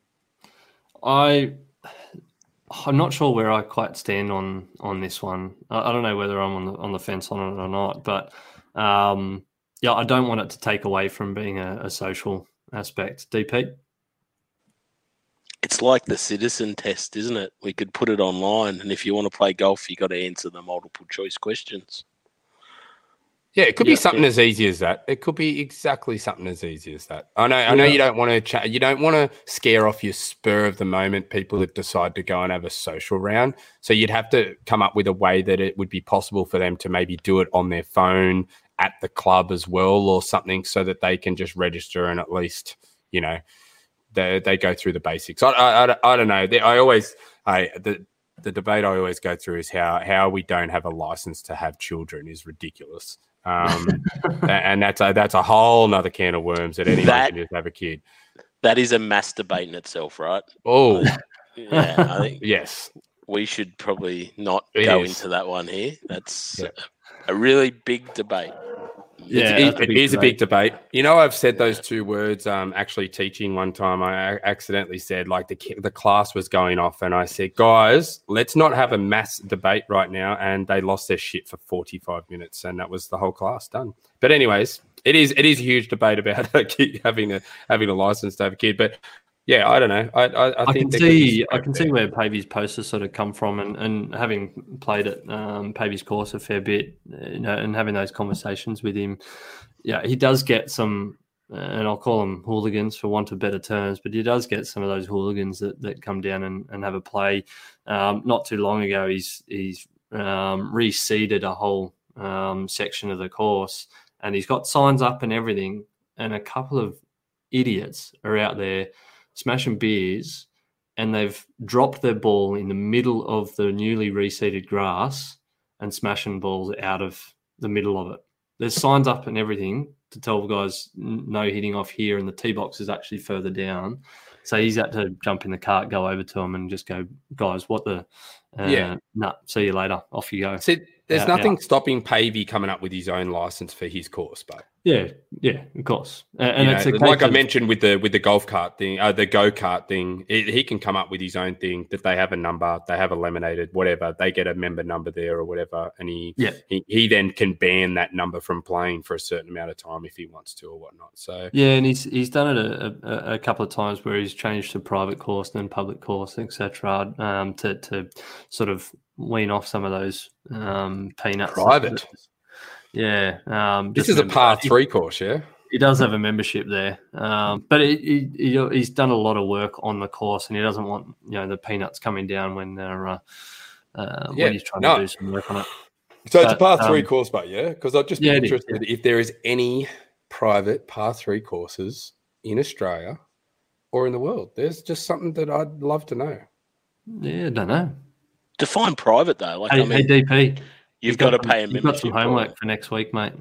I, I'm not sure where I quite stand on on this one. I, I don't know whether I'm on the on the fence on it or not, but um, yeah, I don't want it to take away from being a, a social aspect. D P? It's like the citizen test, isn't it? We could put it online, and if you want to play golf, you got to answer the multiple choice questions. Yeah, it could Yeah, be something yeah. as easy as that. It could be exactly something as easy as that. I know. I know Yeah. you don't want to. Cha- you don't want to scare off your spur of the moment people that decide to go and have a social round. So you'd have to come up with a way that it would be possible for them to maybe do it on their phone at the club as well, or something, so that they can just register and at least, you know, they they go through the basics. I I, I, I don't know. They, I always I the. The debate I always go through is how how we don't have a license to have children is ridiculous. Um, and that's a that's a whole nother can of worms that anyone That- can just have a kid. That is a mass debate in itself, right? Oh, Yeah, I think yes. we should probably not It go is. into that one here. That's Yeah. a really big debate. Yeah, It's- that's a it, big it is a debate. big debate. You know, I've said those two words um, actually teaching one time. I a- accidentally said, like, the ki- the class was going off, and I said, guys, let's not have a mass debate right now. And they lost their shit for forty-five minutes, and that was the whole class done. But anyways, it is it is a huge debate about a kid having a having a license to have a kid. But yeah, I don't know. I I, I, I think can there could be see I scope can there. see where Pavey's posts have sort of come from, and, and having played at um, Pavey's course a fair bit, you know, and having those conversations with him, yeah, he does get some, and I'll call them hooligans for want of better terms, but he does get some of those hooligans that, that come down and, and have a play. Um, not too long ago, he's he's um, reseeded a whole um, section of the course, and he's got signs up and everything, and a couple of idiots are out there smashing beers, and they've dropped their ball in the middle of the newly reseeded grass and smashing balls out of the middle of it. There's signs up and everything to tell the guys n- no hitting off here, and the tee box is actually further down. So he's had to jump in the cart, go over to them and just go, guys, what the? Uh, Yeah. Nah, see you later. Off you go. See, there's Out, nothing out. stopping Pavey coming up with his own license for his course, but Yeah, yeah, of course. And, and you it's know, a like case I of- mentioned with the with the golf cart thing, uh, the go kart thing, it, he can come up with his own thing that they have a number, they have eliminated, whatever, they get a member number there or whatever, and he Yeah. he, he then can ban that number from playing for a certain amount of time if he wants to or whatnot. So Yeah, and he's he's done it a, a, a couple of times where he's changed to private course, then public course, et cetera, um, to to sort of wean off some of those um, peanuts. Private. Yeah, um, this just is a remember par that. He- three course, yeah. He does have a membership there, um, but it, he, he, he's done a lot of work on the course, and he doesn't want you know the peanuts coming down when they're uh, uh, Yeah, when he's trying no. to do some work on it. So it's a But, par three um, course, but yeah, because I'd just be yeah, it is, interested if there is any private par three courses in Australia or in the world. There's just something that I'd love to know. Yeah, I don't know. Define private though. Like Hey, I mean, hey D P, you've got, got to pay a some, membership. You've got some homework or... for next week, mate.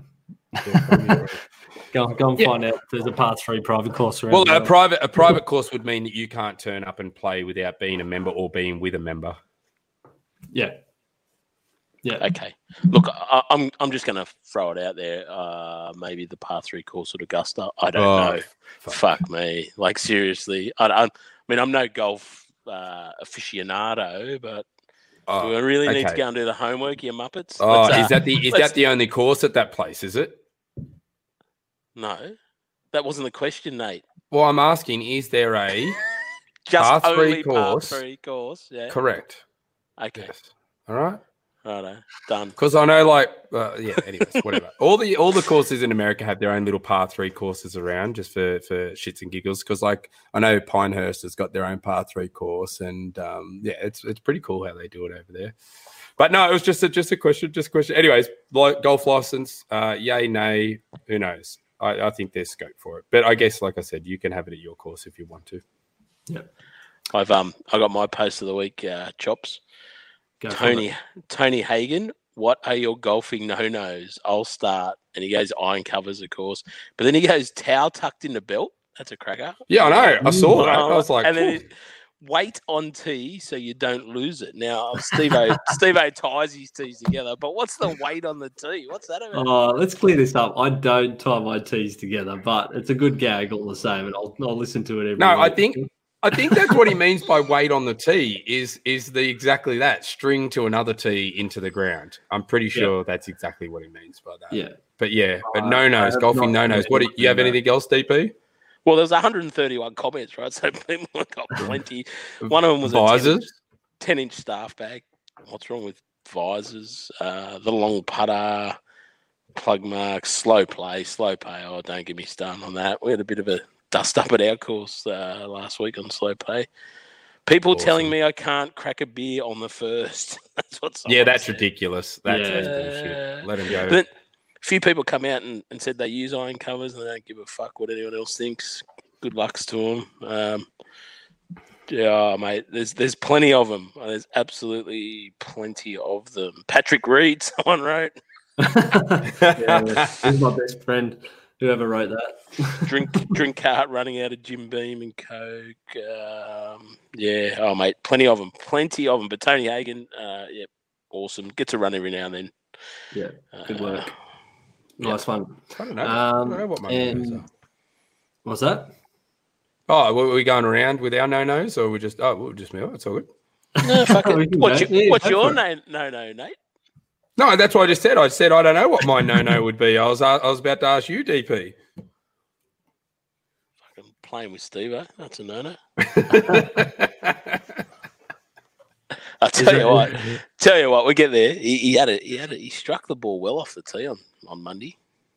go, go and Yeah. find out if there's a part three private course around. Well, the a world. private a private course would mean that you can't turn up and play without being a member or being with a member. Yeah. Yeah. Okay. Look, I, I'm I'm just going to throw it out there. Uh, maybe the par three course at Augusta. I don't Oh, know. fuck. Fuck me. Like seriously, I, I, I mean, I'm no golf uh, aficionado, but Oh, do I really need to okay. go and do the homework, you muppets? Oh, Let's, uh, is that the is let's- that the only course at that place? Is it? No, that wasn't the question, Nate. Well, I'm asking: is there a Just Par three only par course. three course. Yeah. correct? Okay. Yes. All right. Righto. Done. Because I know, like, uh, yeah. Anyways, whatever. All the all the courses in America have their own little par three courses around, just for for shits and giggles. Because, like, I know Pinehurst has got their own par three course, and um, yeah, it's it's pretty cool how they do it over there. But no, it was just a just a question, just a question. Anyways, like, golf license, uh, yay, nay, who knows? I, I think there's scope for it, but I guess, like I said, you can have it at your course if you want to. Yeah. I've um I got my post of the week, uh, chops. Go for Tony it. Tony Hagan, what are your golfing no-nos? I'll start. And he goes iron covers, of course. But then he goes towel tucked in the belt. That's a cracker. Yeah, I know. I saw that. I Uh, was like, and then "Phew." it, weight on tee so you don't lose it. Now Steve-O, Steve-O ties his tees together, but what's the weight on the tee? What's that about? Oh, let's clear this up. I don't tie my tees together, but it's a good gag all the same, and I'll, I'll listen to it every No, I week. think I think that's what he means by weight on the tee is is the exactly that string to another tee into the ground. I'm pretty sure that's exactly what he means by that. Yeah. But yeah, but Uh, no nos, I've golfing no not nos. heard What do you have that. anything else, D P? Well, there's one hundred thirty-one comments, right? So people have got plenty. One of them was a Visors? ten-inch staff bag. What's wrong with visors? Uh, the long putter, plug marks, slow play, slow pay. Oh, don't get me started on that. We had a bit of a dust up at our course uh, last week on slow play. People Awesome. telling me I can't crack a beer on the first. That's what someone Yeah, that's said. ridiculous. That's, that's Yeah. bullshit. Let him go. But then a few people come out and, and said they use iron covers and they don't give a fuck what anyone else thinks. Good lucks to them. Um, yeah, mate, there's there's plenty of them. There's absolutely plenty of them. Patrick Reed, someone wrote. Yeah, he's my best friend. Whoever wrote that. Drink drink cart running out of Jim Beam and Coke. Um, yeah, oh mate, plenty of them, plenty of them. But Tony Hagan, uh, yeah, awesome. Gets a run every now and then. Yeah, good Uh, work. Nice one. I don't know. I Um, don't know what my no-nos and are. what's that? Oh, were we going around with our no nos, or we just? Oh, we'll just me. It's all good. No, fuck We it. can What's go. your, Yeah, what's go your for no, no, no, Nate? No, that's what I just said. I said I don't know what my no no would be. I was I was about to ask you, D P. Fucking playing with Steve, eh? That's a no-no. I'll tell you what. Tell you what, we get there. He, he had it. He had it. He struck the ball well off the tee on, on Monday.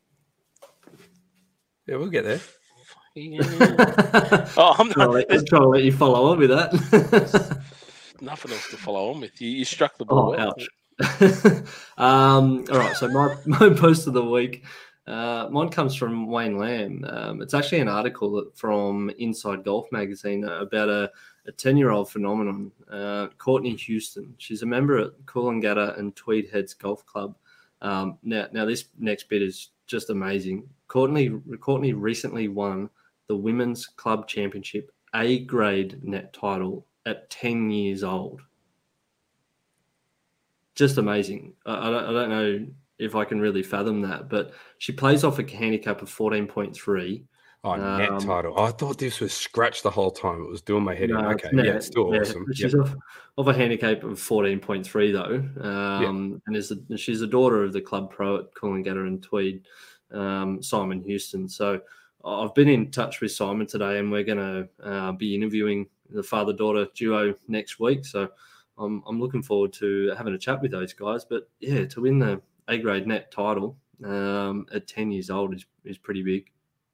Yeah, we'll get there. Yeah. Oh, I'm Trying to not. let, There's trying to let you follow on with that. nothing else to follow on with. You, you struck the ball Oh, well. ouch. um, all right, so my, my post of the week, uh, mine comes from Wayne Lamb. Um, it's actually an article that, from Inside Golf magazine about a, a ten-year-old phenomenon, uh, Courtney Houston. She's a member at Coolangatta and Tweed Heads Golf Club. Um, now, now this next bit is just amazing. Courtney, Courtney recently won the Women's Club Championship A grade net title at ten years old. Just amazing. I, I, don't, I don't know if I can really fathom that, but she plays off a handicap of fourteen point three. Oh, net Um, title. I thought this was scratched the whole time. It was doing my head in. No, Okay, no, yeah, it's still yeah, awesome. She's Yep. off, off a handicap of fourteen point three, though. Um, And is the, she's the daughter of the club pro at Coolangatta and Tweed, um, Simon Houston. So I've been in touch with Simon today, and we're going to uh, be interviewing the father-daughter duo next week. So I'm, I'm looking forward to having a chat with those guys. But, yeah, to win the A-grade net title um, at ten years old is, is pretty big.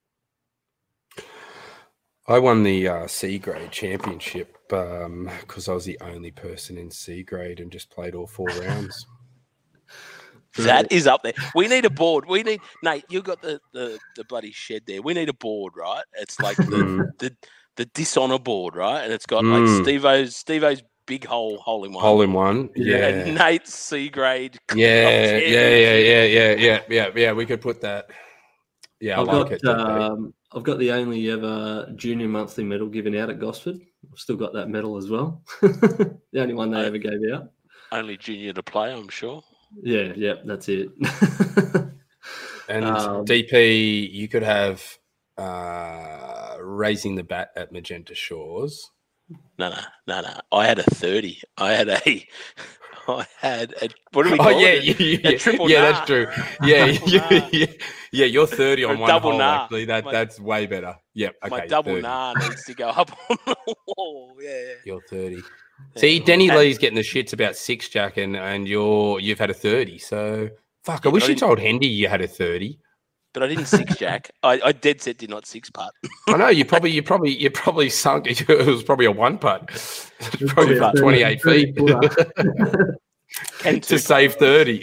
I won the uh, C grade championship because I was the only person in C grade and just played all four rounds. That is up there. We need a board. We need Nate. You got the, the, the bloody shed there. We need a board, right? It's like the Mm. the, the dishonor board, right? And it's got Mm. like Steve-O's Steve-O's big hole, hole in one. Hole in one. And Yeah. Nate's C grade. Yeah, yeah, yeah, yeah, yeah, yeah, yeah, yeah. We could put that. Yeah, I I've like got it. D P. um, I've got the only ever junior monthly medal given out at Gosford. I've still got that medal as well. The only one they Oh. ever gave out. Only junior to play, I'm sure. Yeah, yeah, that's it. And Um, D P, you could have uh, raising the bat at Magenta Shores. No, no, no, no. I had a thirty. I had a. I had a. What do we Oh call yeah, it? yeah, A yeah, triple yeah, nah. that's true. Yeah, Triple yeah, nah. yeah, yeah. You're thirty Or on one double hole. nah. Actually, that My- that's way better. Yep. Okay. My double thirty. nah needs to go up on the wall. Yeah, yeah. You're thirty. Yeah. See, Denny And- Lee's getting the shits about six jack, and and you're you've had a thirty. So fuck. I Yeah, wish but I you didn't- told Hendy you had a thirty. But I didn't six jack. I, I dead set did not six putt. I know you probably you probably you probably sunk. It was probably a one putt. It's probably a from twenty eight feet Can two to save thirty.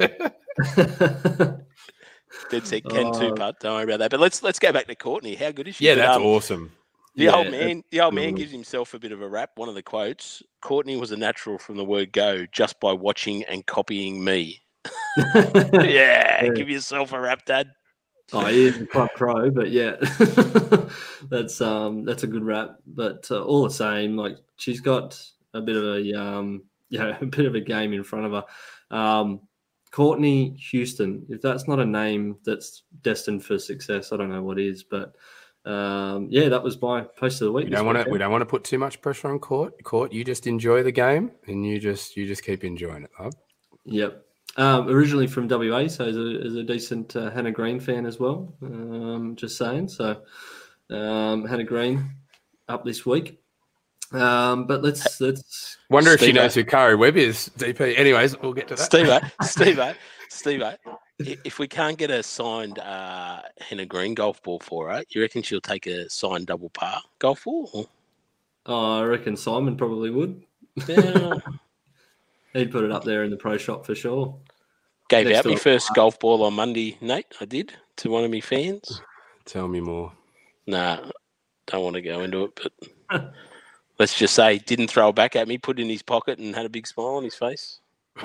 Dead set can two Oh. putt. Don't worry about that. But let's let's go back to Courtney. How good is she? Yeah, But, that's um, awesome. The Yeah, old man, the old man good. gives himself a bit of a rap. One of the quotes: "Courtney was a natural from the word go, just by watching and copying me." Yeah, Yeah. give yourself a rap, Dad. Oh, he is a club pro, but yeah, that's um that's a good rap. But uh, all the same, like she's got a bit of a um yeah a bit of a game in front of her. Um, Courtney Houston, if that's not a name that's destined for success, I don't know what is. But um, yeah, that was my post of the week. We this don't want to. weekend. We don't want to put too much pressure on Court. Court, you just enjoy the game, and you just you just keep enjoying it, love. Yep. Um, originally from W A, so as a, as a decent uh, Hannah Green fan as well. Um, just saying. So um, Hannah Green up this week. Um, but let's let's. Wonder if she Steve-o. knows who Kari Webb is. D P. Anyways, we'll get to that. Steve-o, Steve-o, Steve-o, i- if we can't get a signed uh, Hannah Green golf ball for her, you reckon she'll take a signed double par golf ball? Or- Oh, I reckon Simon probably would. Yeah. He'd put it up there in the pro shop for sure. Gave Next out my to- first golf ball on Monday, Nate. I did to one of my fans. Tell me more. Nah, don't want to go into it, but let's just say didn't throw it back at me, put it in his pocket, and had a big smile on his face.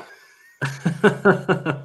That's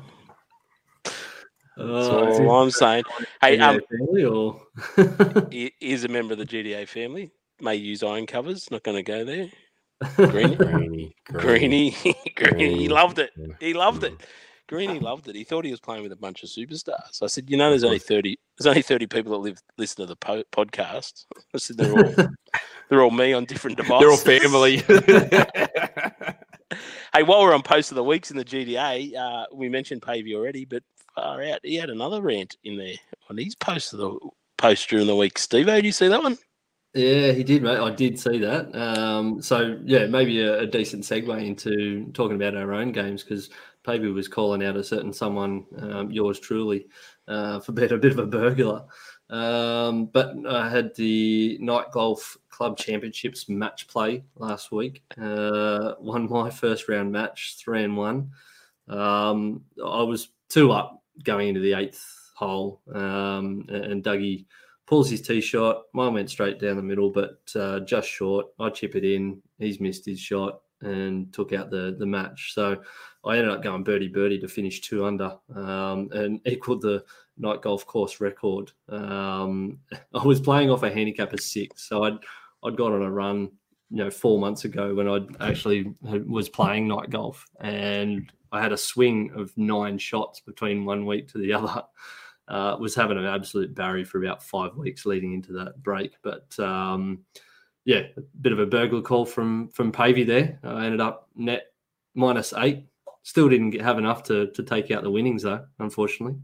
Oh, is all I'm saying. Hey, he um, family or he is a member of the G D A family. May use iron covers. Not going to go there. Greenie, Greeny, Greenie, Greenie. He loved it. Yeah. He loved it. Greenie loved it. He thought he was playing with a bunch of superstars. I said, you know, there's only thirty. There's only thirty people that live listen to the po- podcast. I said they're all they're all me on different devices. They're all family. Hey, while we're on post of the weeks in the G D A, uh, we mentioned Pavey already, but far out, he had another rant in there on his post of the post during the week. Steve, did you see that one? Yeah, he did, mate. I did see that. Um, so, yeah, maybe a, a decent segue into talking about our own games because Pavey was calling out a certain someone, um, yours truly, uh, for being a bit of a burglar. Um, but I had the Night Golf Club Championships match play last week. Uh, won my first round match, three and one. Um, I was two up going into the eighth hole, um, and Dougie pulls his tee shot. Mine went straight down the middle, but uh, just short. I chip it in. He's missed his shot and took out the the match. So I ended up going birdie birdie to finish two under um, and equaled the night golf course record. Um, I was playing off a handicap of six, so I'd I'd gone on a run, you know, four months ago when I actually was playing night golf, and I had a swing of nine shots between one week to the other. Uh, was having an absolute barrier for about five weeks leading into that break. But, um, yeah, a bit of a burglar call from from Pavey there. I ended up net minus eight. Still didn't get, have enough to to take out the winnings, though, unfortunately.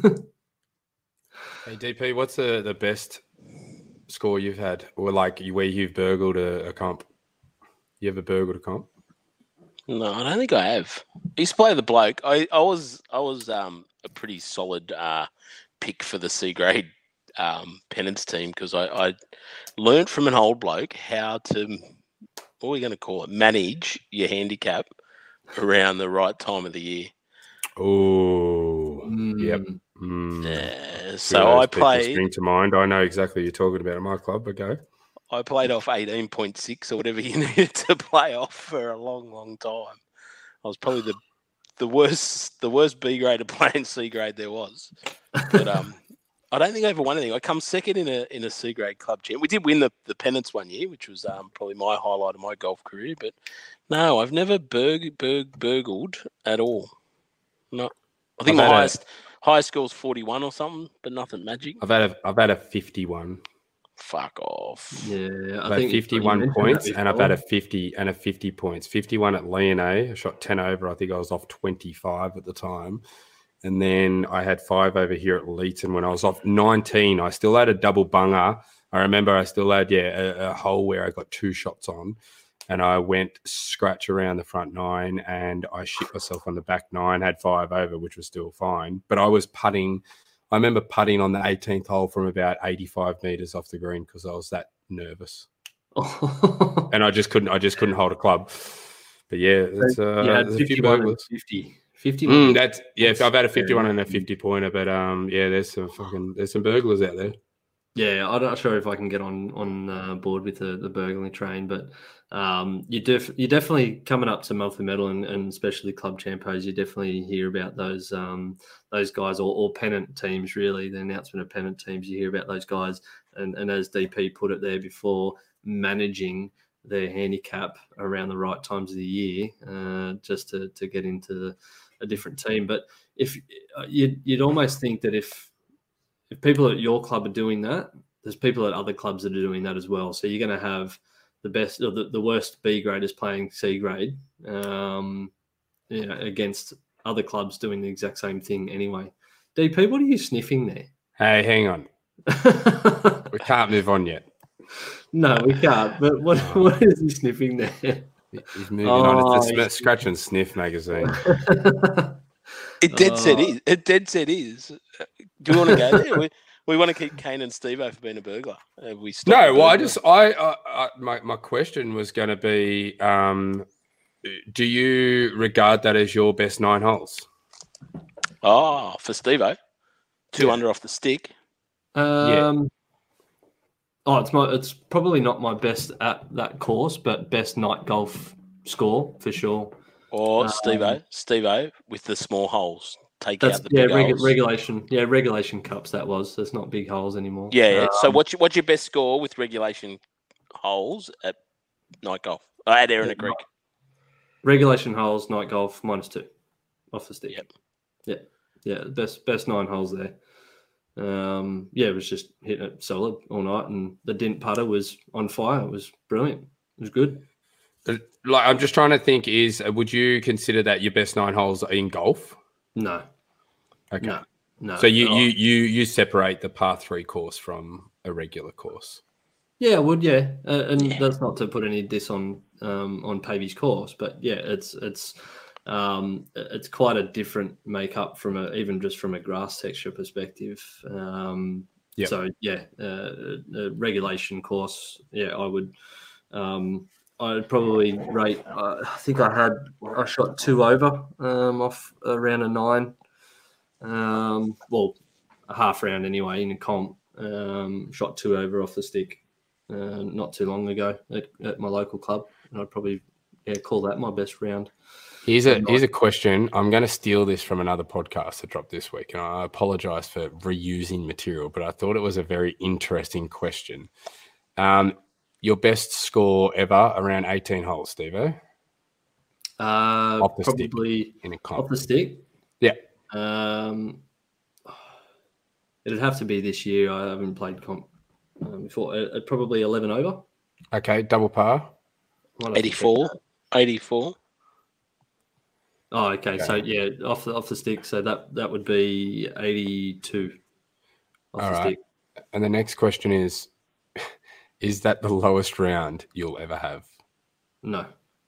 Hey, D P, what's the, the best score you've had? Or like where you've burgled a, a comp? You ever burgled a comp? No, I don't think I have. I used to play the bloke. I, I was I was um, a pretty solid uh, pick for the C grade um, penance team because I, I learned from an old bloke how to, what are we going to call it, manage your handicap around the right time of the year. Oh, yep. Mm. Mm. Yeah, Who so knows I people played. Spring to mind. I know exactly what you're talking about at my club, but go. I played off eighteen point six or whatever you needed to play off for a long, long time. I was probably the the worst the worst B grade to play in C grade there was. But um, I don't think I ever won anything. I come second in a in a C grade club champ. We did win the, the pennants one year, which was um, probably my highlight of my golf career. But no, I've never burg, burg, burgled at all. No, I think I've my had highest a, highest score is forty-one or something, but nothing magic. I've had a I've had a fifty-one. Fuck off. Yeah, I've I think had fifty-one points, and I've had a fifty and a fifty points. fifty-one at Leone. I shot ten over. I think I was off twenty-five at the time. And then I had five over here at Leeton when I was off nineteen. I still had a double bunger. I remember I still had, yeah, a, a hole where I got two shots on. And I went scratch around the front nine and I shit myself on the back nine, had five over, which was still fine. But I was putting, I remember putting on the eighteenth hole from about eighty-five metres off the green because I was that nervous. And I just couldn't, I just couldn't hold a club. But yeah, it's uh, yeah, there's a few burglars. fifty. fifty Mm, that's yeah. I've had a fifty-one and a fifty pointer, but um, yeah, there's some fucking there's some burglars out there. Yeah, I'm not sure if I can get on on uh, board with the, the burgling train, but um, you def- you're definitely coming up to monthly medal and, and especially club champos. You definitely hear about those um, those guys or, or pennant teams. Really, the announcement of pennant teams. You hear about those guys, and, and as D P put it there before, managing their handicap around the right times of the year, uh, just to to get into the, a different team. But if uh, you'd, you'd almost think that if if people at your club are doing that, there's people at other clubs that are doing that as well. So you're going to have the best or the, the worst B graders playing C grade, um, you know, against other clubs doing the exact same thing anyway. D P, what are you sniffing there? Hey, hang on. We can't move on yet. No, we can't. But what Oh. what is he sniffing there? He's moving Oh, on. It's the he's- Sm- Scratch and Sniff magazine. It dead set Uh, is. It dead set is. Do you want to go there? we, we want to keep Kane and Steve-O for being a burglar. Have we stopped No, the well, I burglar? just I, I, I my my question was going to be, um, do you regard that as your best nine holes? Oh, for Steve-O. Two Yeah. under off the stick. Um, Oh, it's my. It's probably not my best at that course, but best night golf score for sure. Or Um, Steve-O. Steve-O with the small holes. Take That's out the yeah, big regu- holes. regulation. Yeah, regulation cups. That was. There's not big holes anymore. Yeah, yeah. so Um, what's your, what's your best score with regulation holes at night golf? Uh, at Arena Yeah, Creek. regulation holes, night golf minus two off the stick. Yep. Yeah, yeah. Best best nine holes there. Um, yeah, it was just hitting it solid all night, and the dint putter was on fire. It was brilliant. It was good. Like, I'm just trying to think: is would you consider that your best nine holes in golf? No, Okay. no, no. So you, Oh, you you you separate the par three course from a regular course. Yeah, I would, yeah, uh, and Yeah. that's not to put any diss on um, on Pavy's course, but yeah, it's it's um, it's quite a different makeup from a even just from a grass texture perspective. Um, Yep. So yeah, uh, a regulation course, yeah, I would. Um, I'd probably rate. Uh, I think I had I shot two over um, off around a nine. Um, well, a half round anyway in a comp. Um, shot two over off the stick. Uh, not too long ago at, at my local club, and I'd probably yeah call that my best round. Here's a And here's a question. I'm going to steal this from another podcast that dropped this week, and I apologize for reusing material, but I thought it was a very interesting question. Um, your best score ever around eighteen holes, Steve-O, Uh, Off the stick. probably in a off comp. the stick. Yeah. Um, it'd have to be this year. I haven't played comp um, before. Uh, uh, probably eleven over. Okay, double par. Might have to check eighty-four. that. eighty-four. Oh, okay. So yeah, off the off the stick. So that that would be eighty-two off All the right. stick. And the next question is, is that the lowest round you'll ever have? No.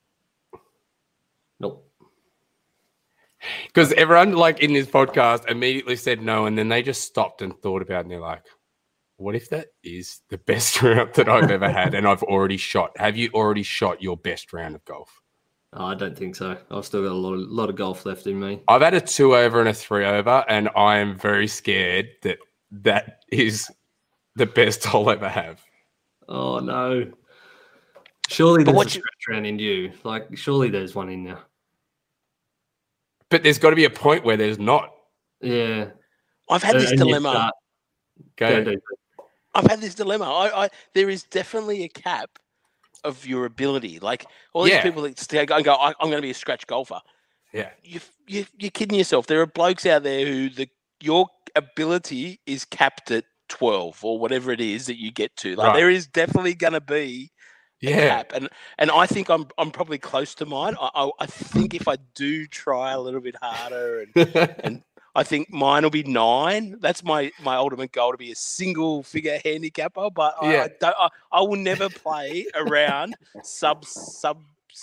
Nope. Because everyone, like in this podcast, immediately said no, and then they just stopped and thought about it, and they're like, what if that is the best round that I've ever had and I've already shot? Have you already shot your best round of golf? Oh, I don't think so. I've still got a lot of lot of golf left in me. I've had a two over and a three over, and I am very scared that that is the best I'll ever have. Oh no! Surely But there's what a you- scratch round in you. Like, surely there's one in there. But there's got to be a point where there's not. Yeah. I've had this And you dilemma. start- Go. go do- I've had this dilemma. I, I there is definitely a cap of your ability. Like all these Yeah. people that stay- go and go, I, I'm going to be a scratch golfer. Yeah. You, you, you're kidding yourself. There are blokes out there who the your ability is capped at twelve or whatever it is that you get to. Like Right. there is definitely going to be a Yeah. cap, and and I think I'm I'm probably close to mine. I I, I think if I do try a little bit harder and and I think mine will be nine. That's my, my ultimate goal, to be a single figure handicapper. But I, Yeah. I don't. I, I will never play around sub sub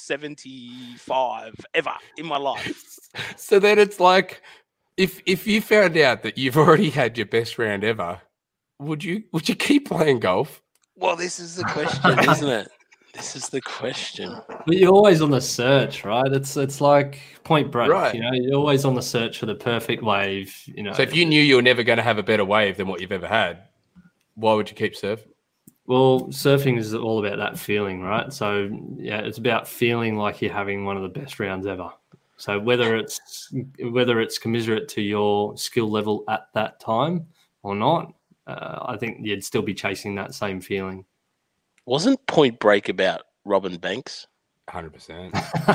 seventy five ever in my life. So then it's like, if if you found out that you've already had your best round ever, would you would you keep playing golf? Well, this is the question, isn't it? This is the question. But you're always on the search, right? It's it's like Point Break. Right. You know, you're always on the search for the perfect wave. You know. So if you knew you were never going to have a better wave than what you've ever had, why would you keep surfing? Well, surfing is all about that feeling, right? So yeah, it's about feeling like you're having one of the best rounds ever. So whether it's whether it's commiserate to your skill level at that time or not, uh, I think you'd still be chasing that same feeling. Wasn't Point Break about Robin Banks? one hundred percent.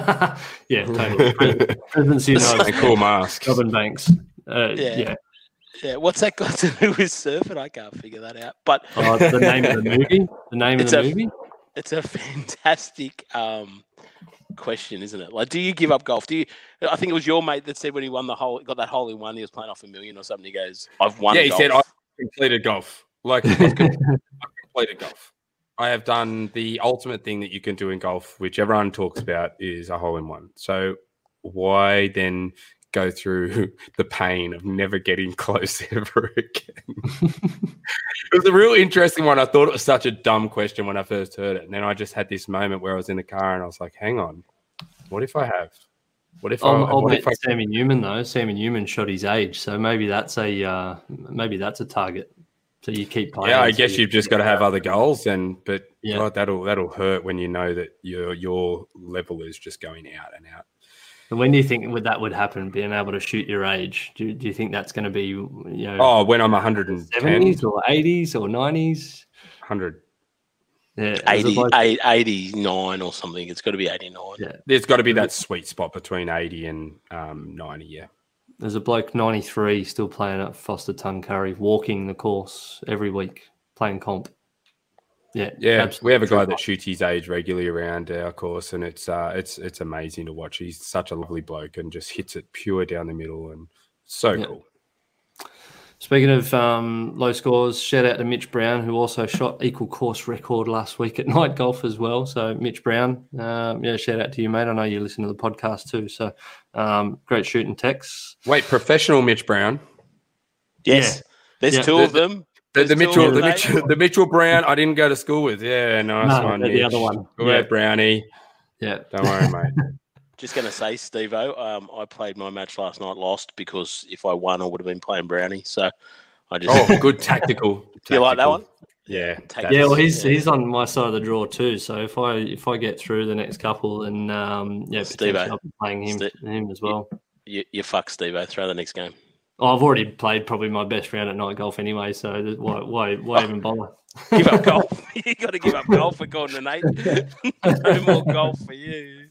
Yeah, totally. Prisons United, And cool masks. Robin Banks. Uh, Yeah. yeah. Yeah. What's that got to do with surfing? I can't figure that out. But Oh, the name of the movie. The name It's of a- the movie. it's a fantastic um, question, isn't it? Like, do you give up golf? Do you? I think it was your mate that said when he won the hole, got that hole in one, he was playing off a million or something. He goes, "I've won." Yeah, he golf. said, I've completed golf. Like, I've completed golf. I have done the ultimate thing that you can do in golf, which everyone talks about, is a hole in one. So why then go through the pain of never getting close ever again? It was a real interesting one. I thought it was such a dumb question when I first heard it. And then I just had this moment where I was in the car and I was like, hang on, what if I have? What if Old, I, old what mate if I Sammy Newman though. Sammy Newman shot his age, so maybe that's a uh, maybe that's a target. So you keep playing. Yeah, I so guess you- you've just got to have other goals, and but Yeah. God, that'll that'll hurt when you know that your your level is just going out and out. And when do you think would that would happen? Being able to shoot your age, do, do you think that's going to be you know Oh, when I'm one hundred ten, seventies or eighties or nineties? one hundred, Yeah, there's a eighty, bloke- eight- eighty-nine or something. It's got to be eighty-nine. Yeah. there's got to be that sweet spot between eighty and um, ninety. Yeah, There's a bloke ninety-three still playing at Foster Tuncurry, walking the course every week, playing comp. Yeah, yeah. absolutely. We have a guy that shoots his age regularly around our course, and it's uh, it's it's amazing to watch. He's such a lovely bloke and just hits it pure down the middle, and so Yeah. cool. Speaking of um, low scores, shout out to Mitch Brown, who also shot equal course record last week at night golf as well. So, Mitch Brown, um, yeah, shout out to you, mate. I know you listen to the podcast too. So, um, great shooting techs. Wait, professional Mitch Brown, Yes, there's Yeah. two of them. the, There's the two Mitchell, of the them, Mitchell, mate. the Mitchell Brown. I didn't go to school with. Yeah, nice No, one. the Mitch. other one. Good Yeah. work, Brownie. Yeah. Don't worry, mate. Just going to say, Steve-O, um, I played my match last night, lost, because if I won, I would have been playing Brownie. So I just. Oh, good tactical. Do you like that tactical. one? Yeah. Take that's- Yeah, well, he's Yeah. he's on my side of the draw too. So if I if I get through the next couple, then um, yeah, Steve-O. potentially I'll be playing him Steve- him as well. You, you fuck, Steve-O. Throw the next game. Oh, I've already played probably my best round at night golf anyway. So there's- why why why even bother? Give up golf. You got to give up golf according to Nate. No more golf for you.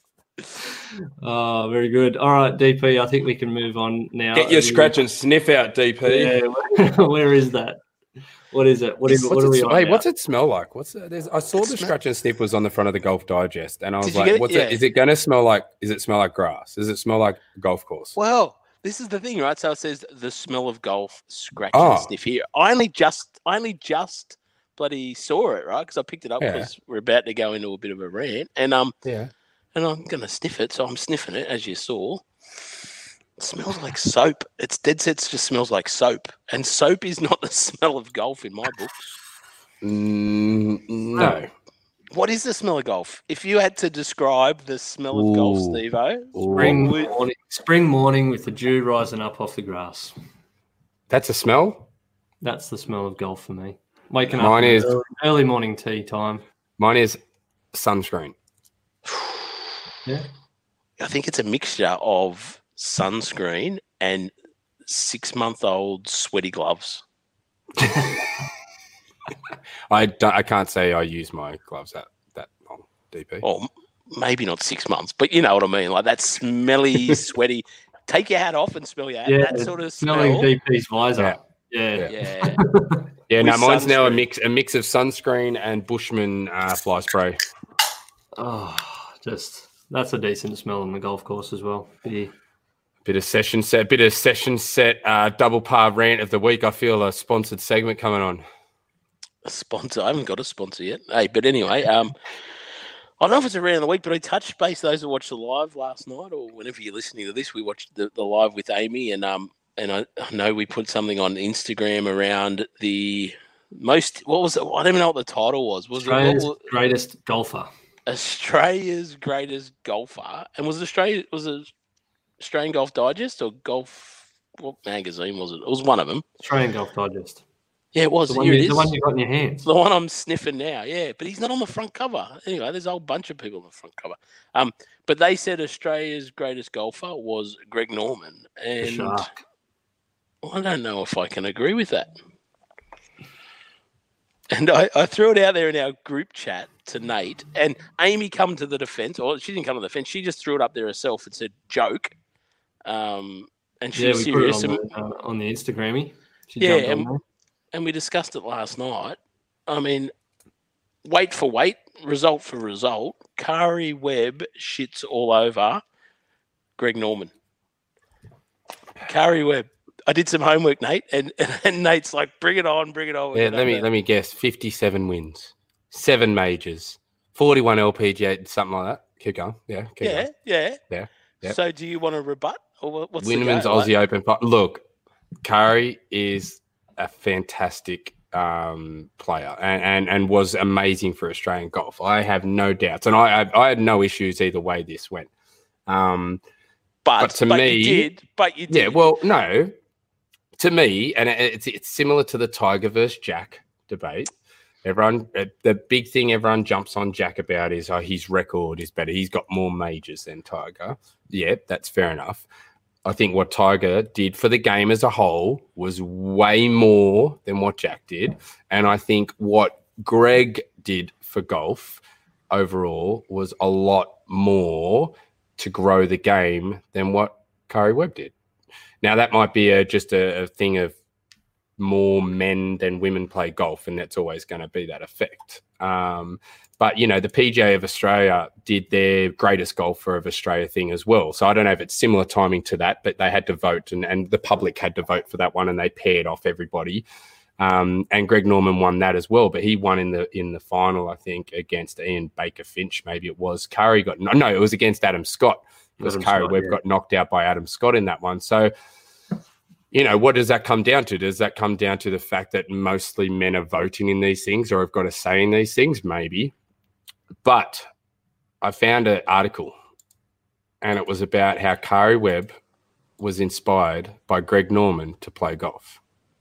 Oh, very good. All right, D P. I think we can move on now. Get your scratch and sniff out, D P. Yeah, where- where is that? What is it? What is What's what are it, we sm- on hey, now? what's it smell like? What's it? There's, I saw It the smell- scratch and sniff was on the front of the Golf Digest, and I was Did you like, get it? "What's Yeah. it? Is it going to smell like? Is it smell like grass? Does it smell like a golf course?" Well, this is the thing, right? So it says the smell of golf, scratch Oh. and sniff here. I only just, I only just bloody saw it, right? Because I picked it up Yeah. because we're about to go into a bit of a rant, and um, Yeah. and I'm gonna sniff it, so I'm sniffing it as you saw. It smells like soap. It's dead set. It just smells like soap, and soap is not the smell of golf in my books. Mm, no. What is the smell of golf? If you had to describe the smell of golf, Ooh. Steve-O, Spring what would- morning, spring morning with the dew rising up off the grass. That's a smell. That's the smell of golf for me. Waking up Mine in is- early, early morning tea time. Mine is sunscreen. Yeah. I think it's a mixture of sunscreen and six-month-old sweaty gloves. I don't, I can't say I use my gloves that that long. D P. Or maybe not six months, but you know what I mean. Like that smelly, sweaty. Take your hat off and smell your hat. Yeah, that sort of smelling smell. D P's visor. Yeah. Yeah. Yeah. Yeah, no, With mine's now a sunscreen. mix a mix of sunscreen and Bushman uh, fly spray. Oh, just that's a decent smell on the golf course as well. Yeah. Bit of session set, bit of session set, uh, double par rant of the week. I feel a sponsored segment coming on. A sponsor. I haven't got a sponsor yet. Hey, but anyway, um, I don't know if it's around the week, but I touched base those who watched the live last night, or whenever you're listening to this, we watched the, the live with Amy, and um, and I, I know we put something on Instagram around the most. What was it? I don't even know what the title was. Was Australia's it what, greatest golfer. Australia's greatest golfer? And was it Australia? Was it Australian Golf Digest or Golf? What magazine was it? It was one of them. Australian Golf Digest. Yeah, it was. The one, Here you, it is. the one you got in your hands. The one I'm sniffing now, yeah, but he's not on the front cover. Anyway, there's a whole bunch of people on the front cover. Um, but they said Australia's greatest golfer was Greg Norman, The and shark. I don't know if I can agree with that. And I, I threw it out there in our group chat to Nate, and Amy come to the defence, or she didn't come to the defence. She just threw it up there herself and said joke. Um, and she Yeah, was we put it serious. on and- the, uh, on the Instagrammy. She Yeah, jumped on and- there. and we discussed it last night. I mean, weight for weight, result for result, Kari Webb shits all over Greg Norman. Kari Webb. I did some homework, Nate, and, and Nate's like, bring it on, bring it on. Yeah, let me let me guess. Fifty-seven wins, seven majors, forty-one L P G A, something like that. Keep going. Yeah, keep Yeah, going. yeah. Yeah, yeah. So do you want to rebut? Or what- what's Winman's the go? Aussie Open. fi- Look, Kari is a fantastic um, player and, and and was amazing for Australian golf. I have no doubts, and I I, I had no issues either way this went. Um, But, but to but me- you did. But you did. yeah, well, no, to me, and it- it's it's similar to the Tiger versus Jack debate. Everyone, uh, the big thing everyone jumps on Jack about is oh, his record is better. He's got more majors than Tiger. Yeah, that's fair enough. I think what Tiger did for the game as a whole was way more than what Jack did. And I think what Greg did for golf overall was a lot more to grow the game than what Kari Webb did. Now, that might be a, just a, a thing of more men than women play golf, and that's always going to be that effect. Um, but, you know, the P G A of Australia did their greatest golfer of Australia thing as well. So I don't know if it's similar timing to that, but they had to vote and, and the public had to vote for that one and they paired off everybody. Um, and Greg Norman won that as well, but he won in the in the final, I think, against Ian Baker Finch. Maybe it was. Kari got, no, no it was against Adam Scott because Adam Kari Scott, Webb yeah. got knocked out by Adam Scott in that one. So, you know, what does that come down to? Does that come down to the fact that mostly men are voting in these things or have got a say in these things? Maybe. But I found an article and it was about how Kari Webb was inspired by Greg Norman to play golf.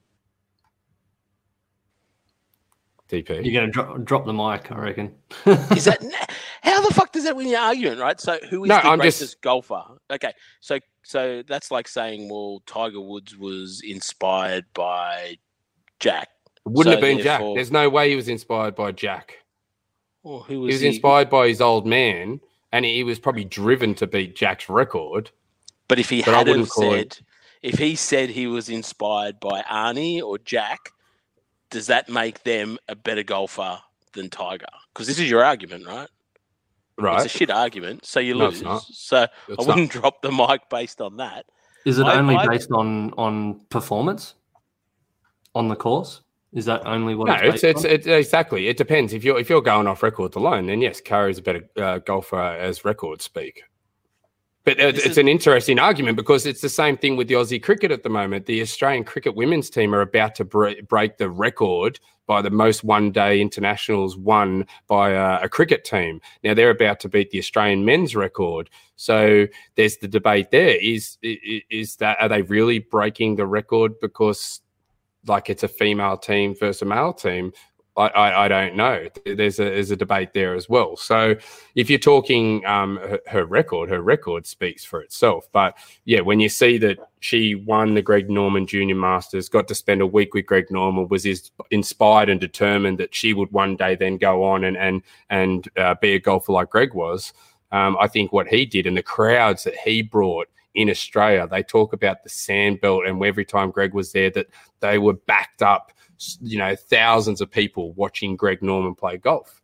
D P. You're going to drop, drop the mic, I reckon. Is that how the fuck does that win your argument, right? So who is No, the I'm greatest just- golfer? Okay, so so that's like saying, well, Tiger Woods was inspired by Jack. Wouldn't So have been Jack. therefore- There's no way he was inspired by Jack. Well, who He was was he? inspired by his old man, and he was probably driven to beat Jack's record. But if he but I had have wouldn't call said, it- if he said he was inspired by Arnie or Jack, does that make them a better golfer than Tiger? Because this is your argument, right? Right. It's a shit argument, so you No, it's lose. not. So It's I wouldn't drop the mic based on that. Is it I- only I- based on, on performance on the course? Is that only what No, it's it's, based it's, on? it's exactly. It depends. If you're if you're going off records alone, then yes, Kari's a better uh, golfer as records speak. But it, This it's is- an interesting argument because it's the same thing with the Aussie cricket at the moment. The Australian cricket women's team are about to bre- break the record by the most one-day internationals won by uh, a cricket team. Now they're about to beat the Australian men's record. So there's the debate there: is is, is that are they really breaking the record because like it's a female team versus a male team, I, I, I don't know. There's a there's a debate there as well. So if you're talking um, her, her record, her record speaks for itself. But yeah, when you see that she won the Greg Norman Junior Masters, got to spend a week with Greg Norman, was is inspired and determined that she would one day then go on and and and uh, be a golfer like Greg was. Um, I think what he did and the crowds that he brought in Australia, they talk about the Sandbelt, and every time Greg was there, that they were backed up. You know, thousands of people watching Greg Norman play golf.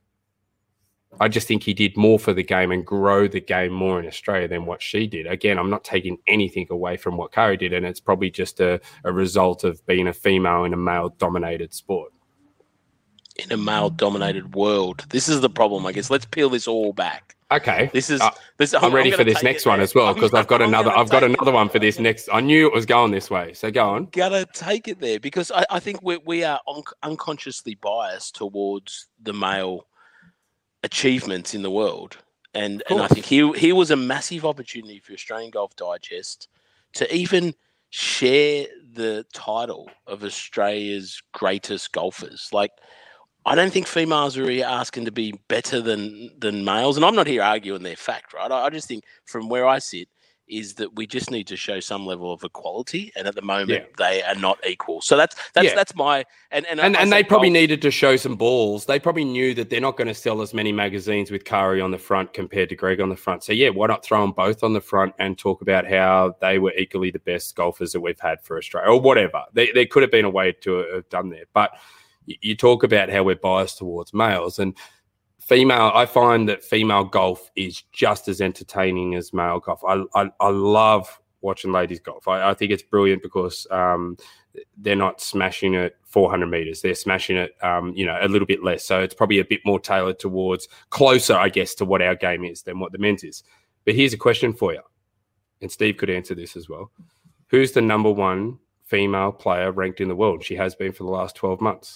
I just think he did more for the game and grow the game more in Australia than what she did. Again, I'm not taking anything away from what Kari did, and it's probably just a, a result of being a female in a male-dominated sport. In a male-dominated world. This is the problem, I guess. Let's peel this all back. Okay, this is. Uh, this, I'm, I'm ready for this next one as well, because I've got I'm another. I've got another it. one for this next. I knew it was going this way, so go on. Gotta take it there, because I, I think we we are un- unconsciously biased towards the male achievements in the world, and and I think here here was a massive opportunity for Australian Golf Digest to even share the title of Australia's greatest golfers. Like, I don't think females are really asking to be better than than males, and I'm not here arguing their fact, right? I, I just think from where I sit is that we just need to show some level of equality, and at the moment yeah. they are not equal. So that's that's yeah. that's my and and and, I and they probably golf, needed to show some balls. They probably knew that they're not going to sell as many magazines with Kari on the front compared to Greg on the front. So yeah, why not throw them both on the front and talk about how they were equally the best golfers that we've had for Australia, or whatever. There, there could have been a way to have done that, but. You talk about how we're biased towards males, and female. I find that female golf is just as entertaining as male golf. I I, I love watching ladies golf. I, I think it's brilliant because um, they're not smashing it four hundred meters. They're smashing it, um, you know, a little bit less. So it's probably a bit more tailored towards closer, I guess, to what our game is than what the men's is. But here's a question for you, and Steve could answer this as well. Who's the number one female player ranked in the world? She has been for the last twelve months.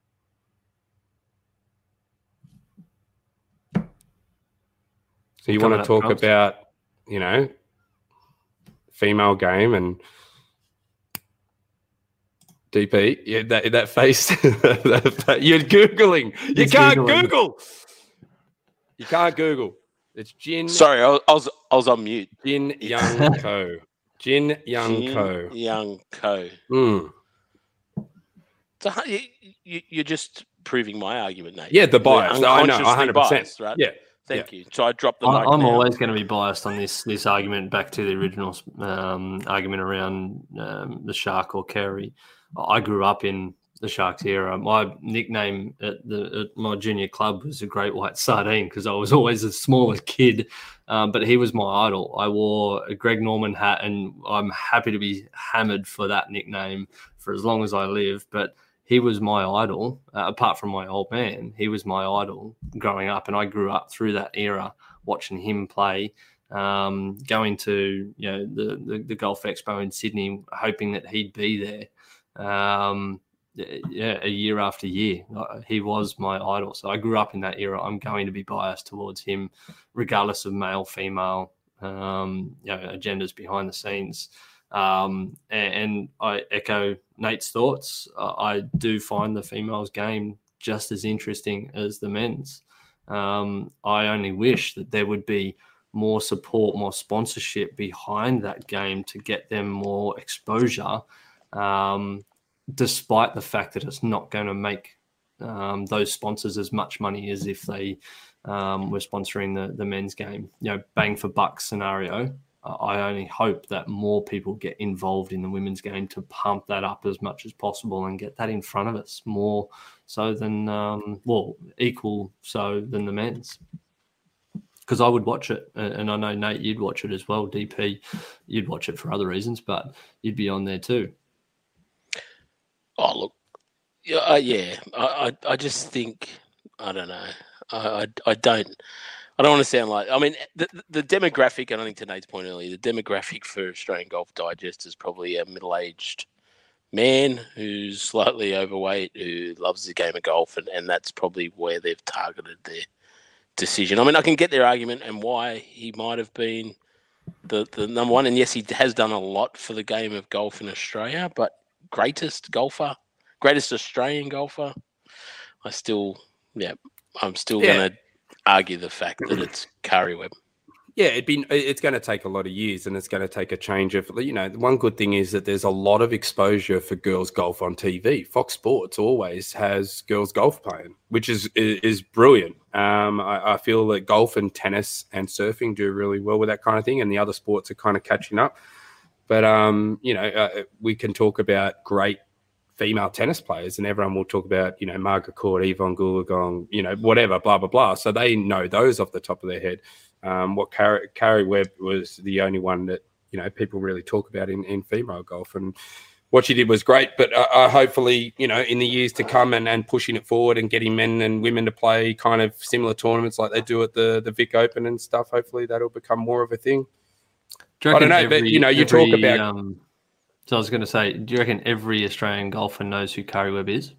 So you want to talk about, you know, female game and D P, yeah, that that face, that, you're Googling. You it's can't Googling. Google. You can't Google. It's Jin. Sorry, I was I was on mute. Jin Young Ko. Jin Young Jin Ko. Young Ko. Mm. So you, you, you're just proving my argument, Nate. Yeah, the bias. I know, one hundred percent. Biased, right? Yeah. Thank yeah. you. So I dropped the I, mic I'm now. always going to be biased on this this argument back to the original um, argument around um, the Shark or Kerry. I grew up in the Sharks era. My nickname at, the, at my junior club was a Great White Sardine because I was always the smallest kid, um, but he was my idol. I wore a Greg Norman hat, and I'm happy to be hammered for that nickname for as long as I live, but he was my idol, uh, apart from my old man. He was my idol growing up, and I grew up through that era watching him play, um, going to you know the, the, the Golf Expo in Sydney, hoping that he'd be there. Um, yeah, a year after year, he was my idol. So I grew up in that era. I'm going to be biased towards him, regardless of male, female, um, you know, agendas behind the scenes. Um, and, and I echo Nate's thoughts. Uh, I do find the females' game just as interesting as the men's. Um, I only wish that there would be more support, more sponsorship behind that game to get them more exposure, um, despite the fact that it's not going to make um, those sponsors as much money as if they um, were sponsoring the, the men's game. You know, bang for buck scenario. I only hope that more people get involved in the women's game to pump that up as much as possible and get that in front of us more so than, um, well, equal so than the men's. Because I would watch it, and I know, Nate, you'd watch it as well. D P, you'd watch it for other reasons, but you'd be on there too. Oh, look, yeah, uh, yeah. I, I, I just think, I don't know. I, I, I don't... I don't want to sound like, I mean, the, the demographic, and I think to Nate's point earlier, the demographic for Australian Golf Digest is probably a middle-aged man who's slightly overweight, who loves the game of golf, and, and that's probably where they've targeted their decision. I mean, I can get their argument and why he might have been the, the number one, and yes, he has done a lot for the game of golf in Australia, but greatest golfer, greatest Australian golfer. I still, yeah, I'm still Yeah. going to argue the fact that it's Curry Webb. Yeah, it'd be, it's going to take a lot of years, and it's going to take a change of, you know, one good thing is that there's a lot of exposure for girls golf on T V. Fox Sports always has girls golf playing, which is is, is brilliant. Um, I, I feel that golf and tennis and surfing do really well with that kind of thing, and the other sports are kind of catching up. But, um, you know, uh, we can talk about great female tennis players, and everyone will talk about, you know, Margaret Court, Yvonne Goolagong, you know, whatever, blah, blah, blah. So they know those off the top of their head. Um, what Curry, Curry Webb was the only one that, you know, people really talk about in, in female golf. And what she did was great. But uh, uh, hopefully, you know, in the years to come and, and pushing it forward and getting men and women to play kind of similar tournaments like they do at the, the Vic Open and stuff, hopefully that'll become more of a thing. Do you I don't know, every, but, you know, you every, talk about... Um, so I was going to say, do you reckon every Australian golfer knows who Curry Webb is?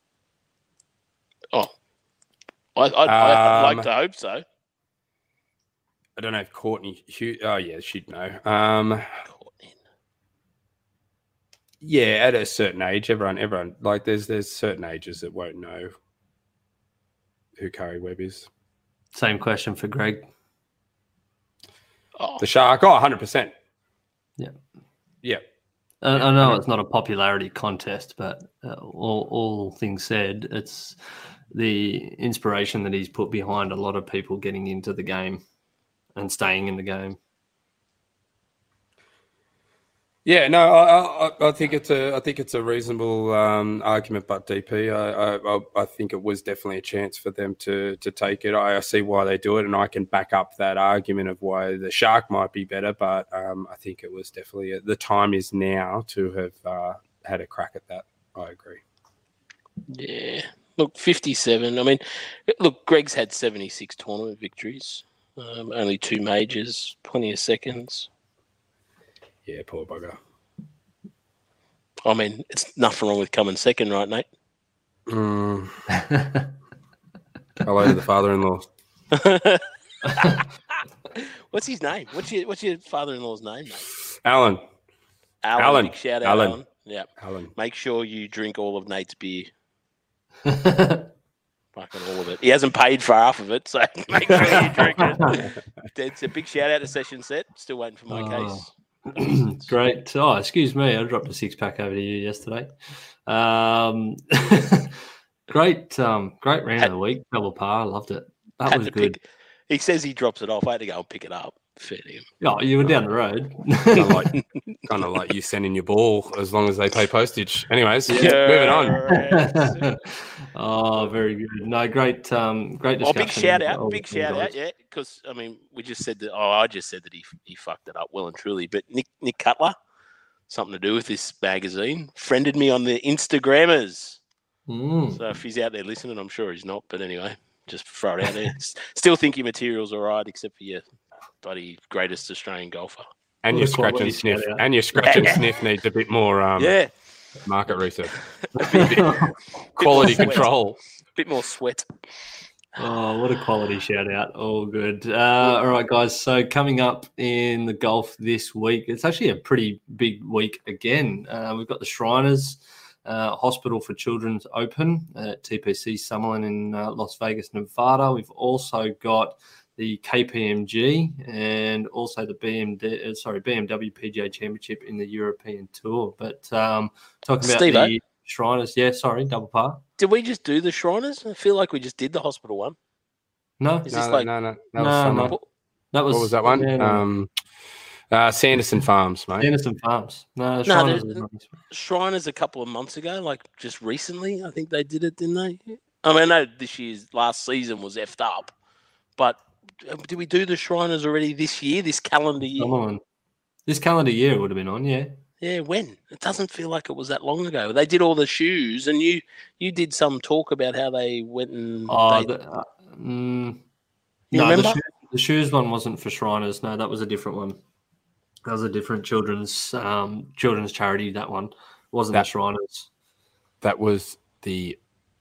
Oh, I, I, I'd like Um, to hope so. I don't know if Courtney Hughes... Oh, yeah, she'd know. Um, yeah, at a certain age, everyone, everyone, like there's there's certain ages that won't know who Curry Webb is. Same question for Greg. Oh, The Shark, oh, one hundred percent. Yeah. Yeah. I, I know it's not a popularity contest, but uh, all, all things said, it's the inspiration that he's put behind a lot of people getting into the game and staying in the game. Yeah, no, I, I, I think it's a, I think it's a reasonable um, argument, but D P, I, I, I think it was definitely a chance for them to to take it. I, I see why they do it, and I can back up that argument of why the Shark might be better. But um, I think it was definitely a, the time is now to have uh, had a crack at that. I agree. yeah. Look, fifty-seven. I mean, look, Greg's had seventy-six tournament victories, um, only two majors, plenty of seconds. Yeah, poor bugger. I mean, it's nothing wrong with coming second, right, Nate? Mm. Hello to the father-in-law. What's his name? What's your What's your father-in-law's name, mate? Alan. Alan. Alan. Big shout out, Alan. Alan. Yeah. Alan. Make sure you drink all of Nate's beer. Fucking all of it. He hasn't paid for half of it, so make sure you drink it. It's a big shout out to Session Set. Still waiting for my Oh. case. Great. Oh, excuse me. I dropped a six pack over to you yesterday. Um, great, um, great round of the week. Double par. I loved it. That Had was to good. pick- he says he drops it off. I had to go and pick it up. Fair to him. Oh, you were down the road. kind of like, kind of like you sending your ball as long as they pay postage. Anyways, moving on. Oh, very good. No, great, um, great Oh, discussion. big shout out, All big the shout guys. out, yeah. Because I mean, we just said that. Oh, I just said that he he fucked it up well and truly. But Nick Nick Cutler, something to do with this magazine, friended me on the Instagrammers. Mm. So if he's out there listening, I'm sure he's not. But anyway, just throw it out there. Still think your material's all right, except for your bloody greatest Australian golfer. And What your a scratch quality and sniff. shout out. And your scratch and sniff needs a bit more um, Yeah, market research. Oh, Quality sweat. control. bit more sweat. Oh, what a quality shout out. All good. Uh, all right, guys. So coming up in the golf this week, it's actually a pretty big week again. Uh, we've got the Shriners uh, Hospital for Children's Open at T P C Summerlin in uh, Las Vegas, Nevada. We've also got the K P M G and also the B M D, uh, sorry, B M W P G A Championship in the European Tour. But um, talking about Steve-o. the Shriners, yeah, sorry, double par. Did we just do the Shriners? I feel like we just did the hospital one. No, Is No, this no, like no, no. That was No, summer. no. that was What was that one? yeah, no. Um, uh, Sanderson Farms, mate. Anderson Farms. No, the No, Shriners the- is nice. Shriners a couple of months ago, like just recently? I think they did it, didn't they? I mean, I know this year's last season was effed up, but uh, did we do the Shriners already this year, this calendar year? Come on. This calendar year it would have been on, yeah. Yeah, when? It doesn't feel like it was that long ago. They did all the shoes, and you you did some talk about how they went and Oh, they, the, uh, mm, You no, remember? The, shoes, the shoes one wasn't for Shriners. No, that was a different one. That was a different children's um, children's charity. That one wasn't That- the Shriners. That was the.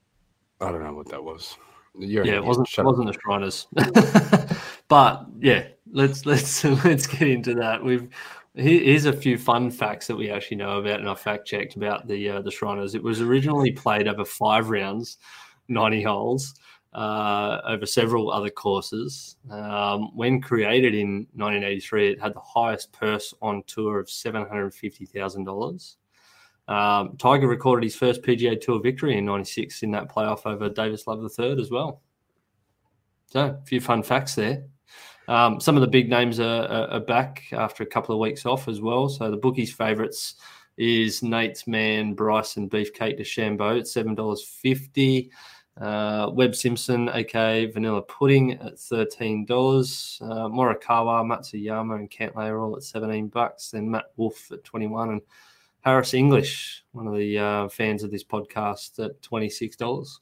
I don't know what that was. You're an Yeah, it idiot. wasn't Shut up. wasn't the Shriners. But yeah, let's let's let's get into that. We've Here- Here's a few fun facts that we actually know about, and I fact checked about the uh, the Shriners. It was originally played over five rounds, ninety holes, uh, over several other courses. Um, when created in nineteen eighty-three, it had the highest purse on tour of seven hundred fifty thousand dollars. Um, Tiger recorded his first P G A Tour victory in ninety-six in that playoff over Davis Love the third as well. So, a few fun facts there. Um, some of the big names are, are, are back after a couple of weeks off as well. So the bookies' favourites is Nate's man, Bryson Beefcake DeChambeau at seven dollars fifty. Uh, Webb Simpson, aka Vanilla Pudding, at thirteen dollars. Uh, Morikawa, Matsuyama, and Cantlay all at seventeen bucks. Then Matt Wolf at twenty-one, and Harris English, one of the uh, fans of this podcast, at twenty-six dollars.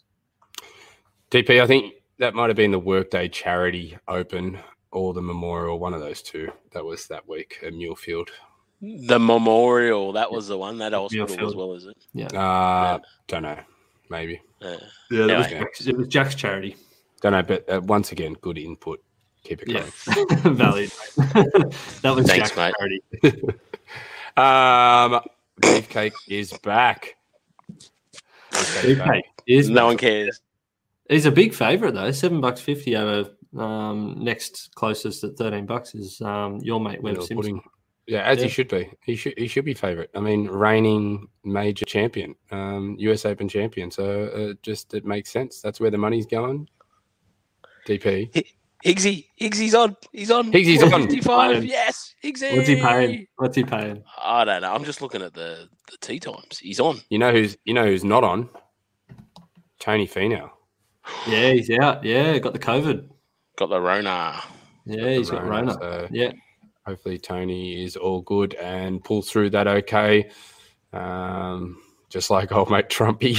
D P, I think that might have been the Workday Charity Open or the Memorial, one of those two. That was that week at Muirfield. The Memorial, that was the one, that hospital Muirfield. as well, is it? Yeah. Uh, don't know. Maybe. Yeah. Yeah, that was Anyway. Jack's, it was Jack's charity. Don't know, but uh, once again, good input. Keep it Yeah, going. valid. That was Thanks, Jack's mate. charity. Um, Beefcake is back. Beefcake's back. Beefcake is No one cares. He's a big favourite though. Seven bucks fifty over um, next closest at thirteen bucks is um, your mate Webb Little Simpson. pudding. Yeah, as Yeah. he should be. He should he should be favourite. I mean, reigning major champion, um, U S Open champion. So uh, just it makes sense. That's where the money's going. D P. Higgsy, Higgsy's on. He's on. Higgsy's on. fifty-five. Yes, Higgsy. What's he paying? What's he paying? I don't know. I'm just looking at the, the tee times. He's on. You know who's you know who's not on? Tony Finau. Yeah, he's out. Yeah, got the COVID. Got the Rona. Yeah, he's got Rona, Rona. so- Yeah. Hopefully Tony is all good and pulls through that okay. Um, just like old mate Trumpy.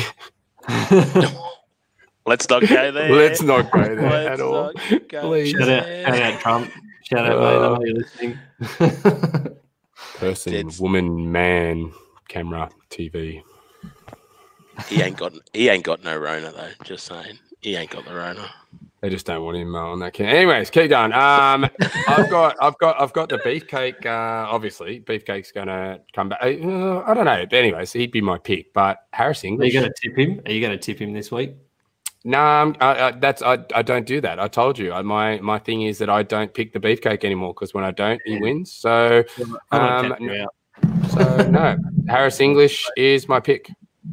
Let's not go there. Let's not go there Let's at all. not go Please. Shout out, there. shout out Trump. Shout out, mate. I know you're listening. Person, It's- woman, man, camera, T V. He ain't got. He ain't got no Rona though. Just saying. He ain't got the Rona. They just don't want him uh, on that camera. Anyways, keep going. Um, I've got, I've got, I've got the Beefcake. Uh, obviously, Beefcake's going to come back. Uh, I don't know. But anyways, he'd be my pick. But Harris Are you English. going to tip him? Are you going to tip him this week? No, um, I, I, that's I, I don't do that. I told you. I, my my thing is that I don't pick the Beefcake anymore because when I don't, he wins. So, I won't Um, tap you out. so no, Harris English is my pick.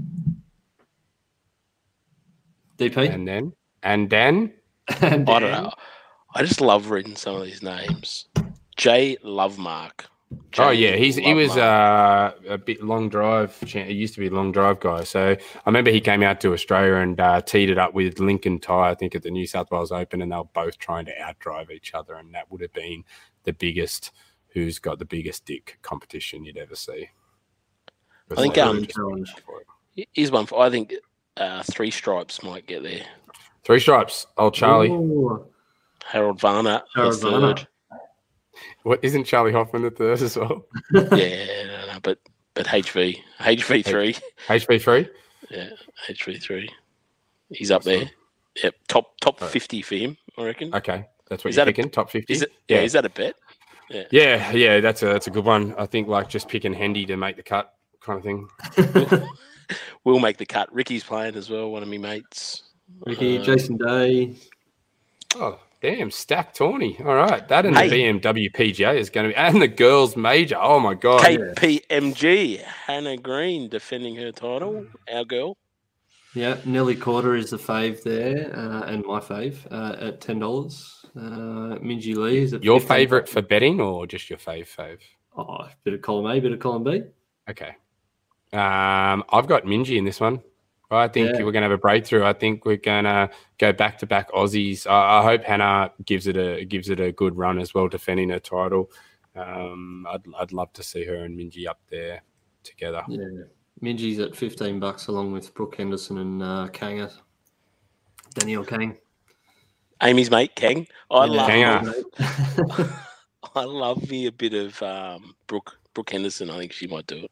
D P? And then, and then, And I don't know. I just love reading some of these names. Jay Lovemark. oh Jay yeah, he's he was Lovemark. uh, a bit long drive. cha- He used to be a long drive guy. So I remember he came out to Australia and uh, teed it up with Lincoln Ty, I think, at the New South Wales Open, and they were both trying to outdrive each other, and that would have been the biggest. Who's got the biggest dick competition you'd ever see? I think, Like, um, challenge. Here's one for. I think uh, Three Stripes might get there. Three Stripes, old Charlie. Ooh. Harold Varner, the Harold Varner. third. What isn't Charlie Hoffman the third as well? Yeah, no, no, but but H V H V three. H B three. Yeah, H V three. He's up there. Yep, top top Right. fifty for him, I reckon. Okay, that's what Is you're that a- picking. Top fifty. Is it? Yeah, is that a bet? Yeah. Yeah, yeah, that's a that's a good one. I think like just picking Hendy to make the cut kind of thing. We'll make the cut. Ricky's playing as well. One of my mates. Ricky, Uh, Jason Day. Oh, damn, stacked Tawny. All right, that and Hey. the B M W P G A is going to be, and the girls major. Oh my god, K P M G, Hannah Green defending her title. Our girl. Yeah, Nelly Corder is the fave there, uh, and my fave uh, at ten dollars. Uh, Minji Lee is at your fifteen. favourite for betting or just your fave fave? Oh, bit of column A, bit of column B. Okay, um, I've got Minji in this one. I think Yeah. we're going to have a breakthrough. I think we're going to go back to back Aussies. I, I hope Hannah gives it a gives it a good run as well, defending her title. Um, I'd I'd love to see her and Minji up there together. Yeah, Minji's at fifteen bucks along with Brooke Henderson and uh, Kanga. Danielle Kang. Amy's mate, Kang. I Yeah. love Kanga. I love me a bit of um, Brooke Brooke Henderson. I think she might do it.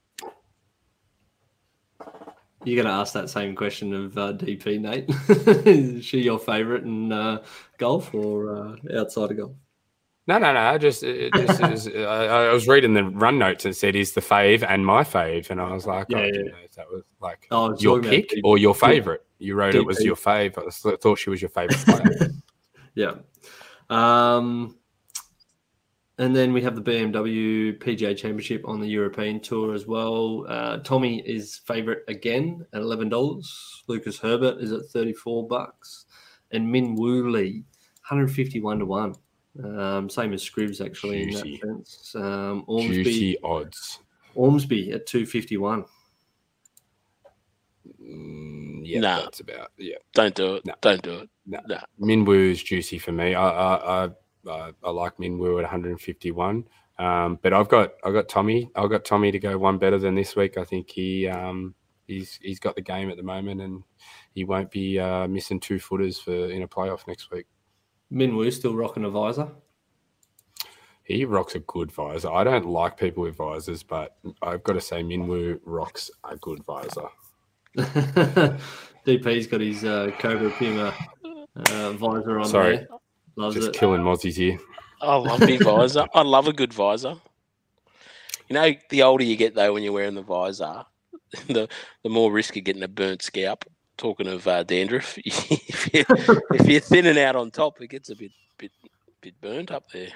You're going to ask that same question of uh, D P, Nate. Is she your favourite in uh, golf or uh, outside of golf? No, no, no. Just it, this is. I, I was reading the run notes and it said he's the fave and my fave, and I was like, Yeah, oh, I yeah. didn't know if that was like Oh, it's your talking about pick D- or your favorite. You wrote it was D P. your fave. I s- thought she was your favorite player. Yeah. Um, and then we have the B M W P G A Championship on the European Tour as well. Uh, Tommy is favourite again at eleven dollars. Lucas Herbert is at thirty-four bucks, and Min Woo Lee, one hundred fifty-one to one. Um, same as Scribs actually Juicy. in that sense. Um, Ormsby, Juicy odds. Ormsby at two fifty-one. Mm, yeah, Nah. that's about yeah. Don't do it. No. Don't do it. No. No. Minwoo is juicy for me. I I I, I, I like Minwoo at one hundred fifty-one. Um, but I've got I've got Tommy. I've got Tommy to go one better than this week. I think he um he's he's got the game at the moment, and he won't be uh, missing two footers for in a playoff next week. Min Woo still rocking a visor. He rocks a good visor. I don't like people with visors, but I've got to say Minwoo rocks a good visor. D P's got his uh, Cobra Puma uh, visor on Sorry. there. Loves Just it. killing Mozzie's here. I love the visor. I love a good visor. You know, the older you get though, when you're wearing the visor, the the more risk of getting a burnt scalp. Talking of uh, dandruff, if, you, if you're thinning out on top, it gets a bit bit bit burnt up there.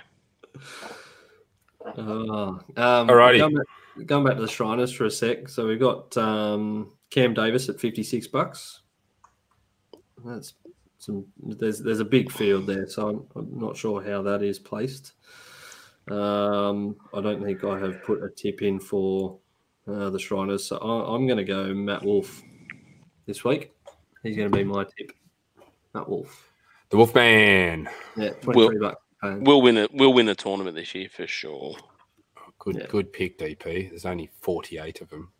Oh, um, Alrighty. Going back, going back to the Shriners for a sec. So we've got um, Cam Davis at fifty-six bucks. That's some. There's there's a big field there, so I'm, I'm not sure how that is placed. Um, I don't think I have put a tip in for uh, the Shriners, so I, I'm going to go Matt Wolf this week. He's going to be my tip. Matt Wolf. The Wolfman. Yeah, twenty-three bucks. paying. We'll win it. We'll win the tournament this year for sure. Good Yeah. good pick, D P. There's only forty-eight of them.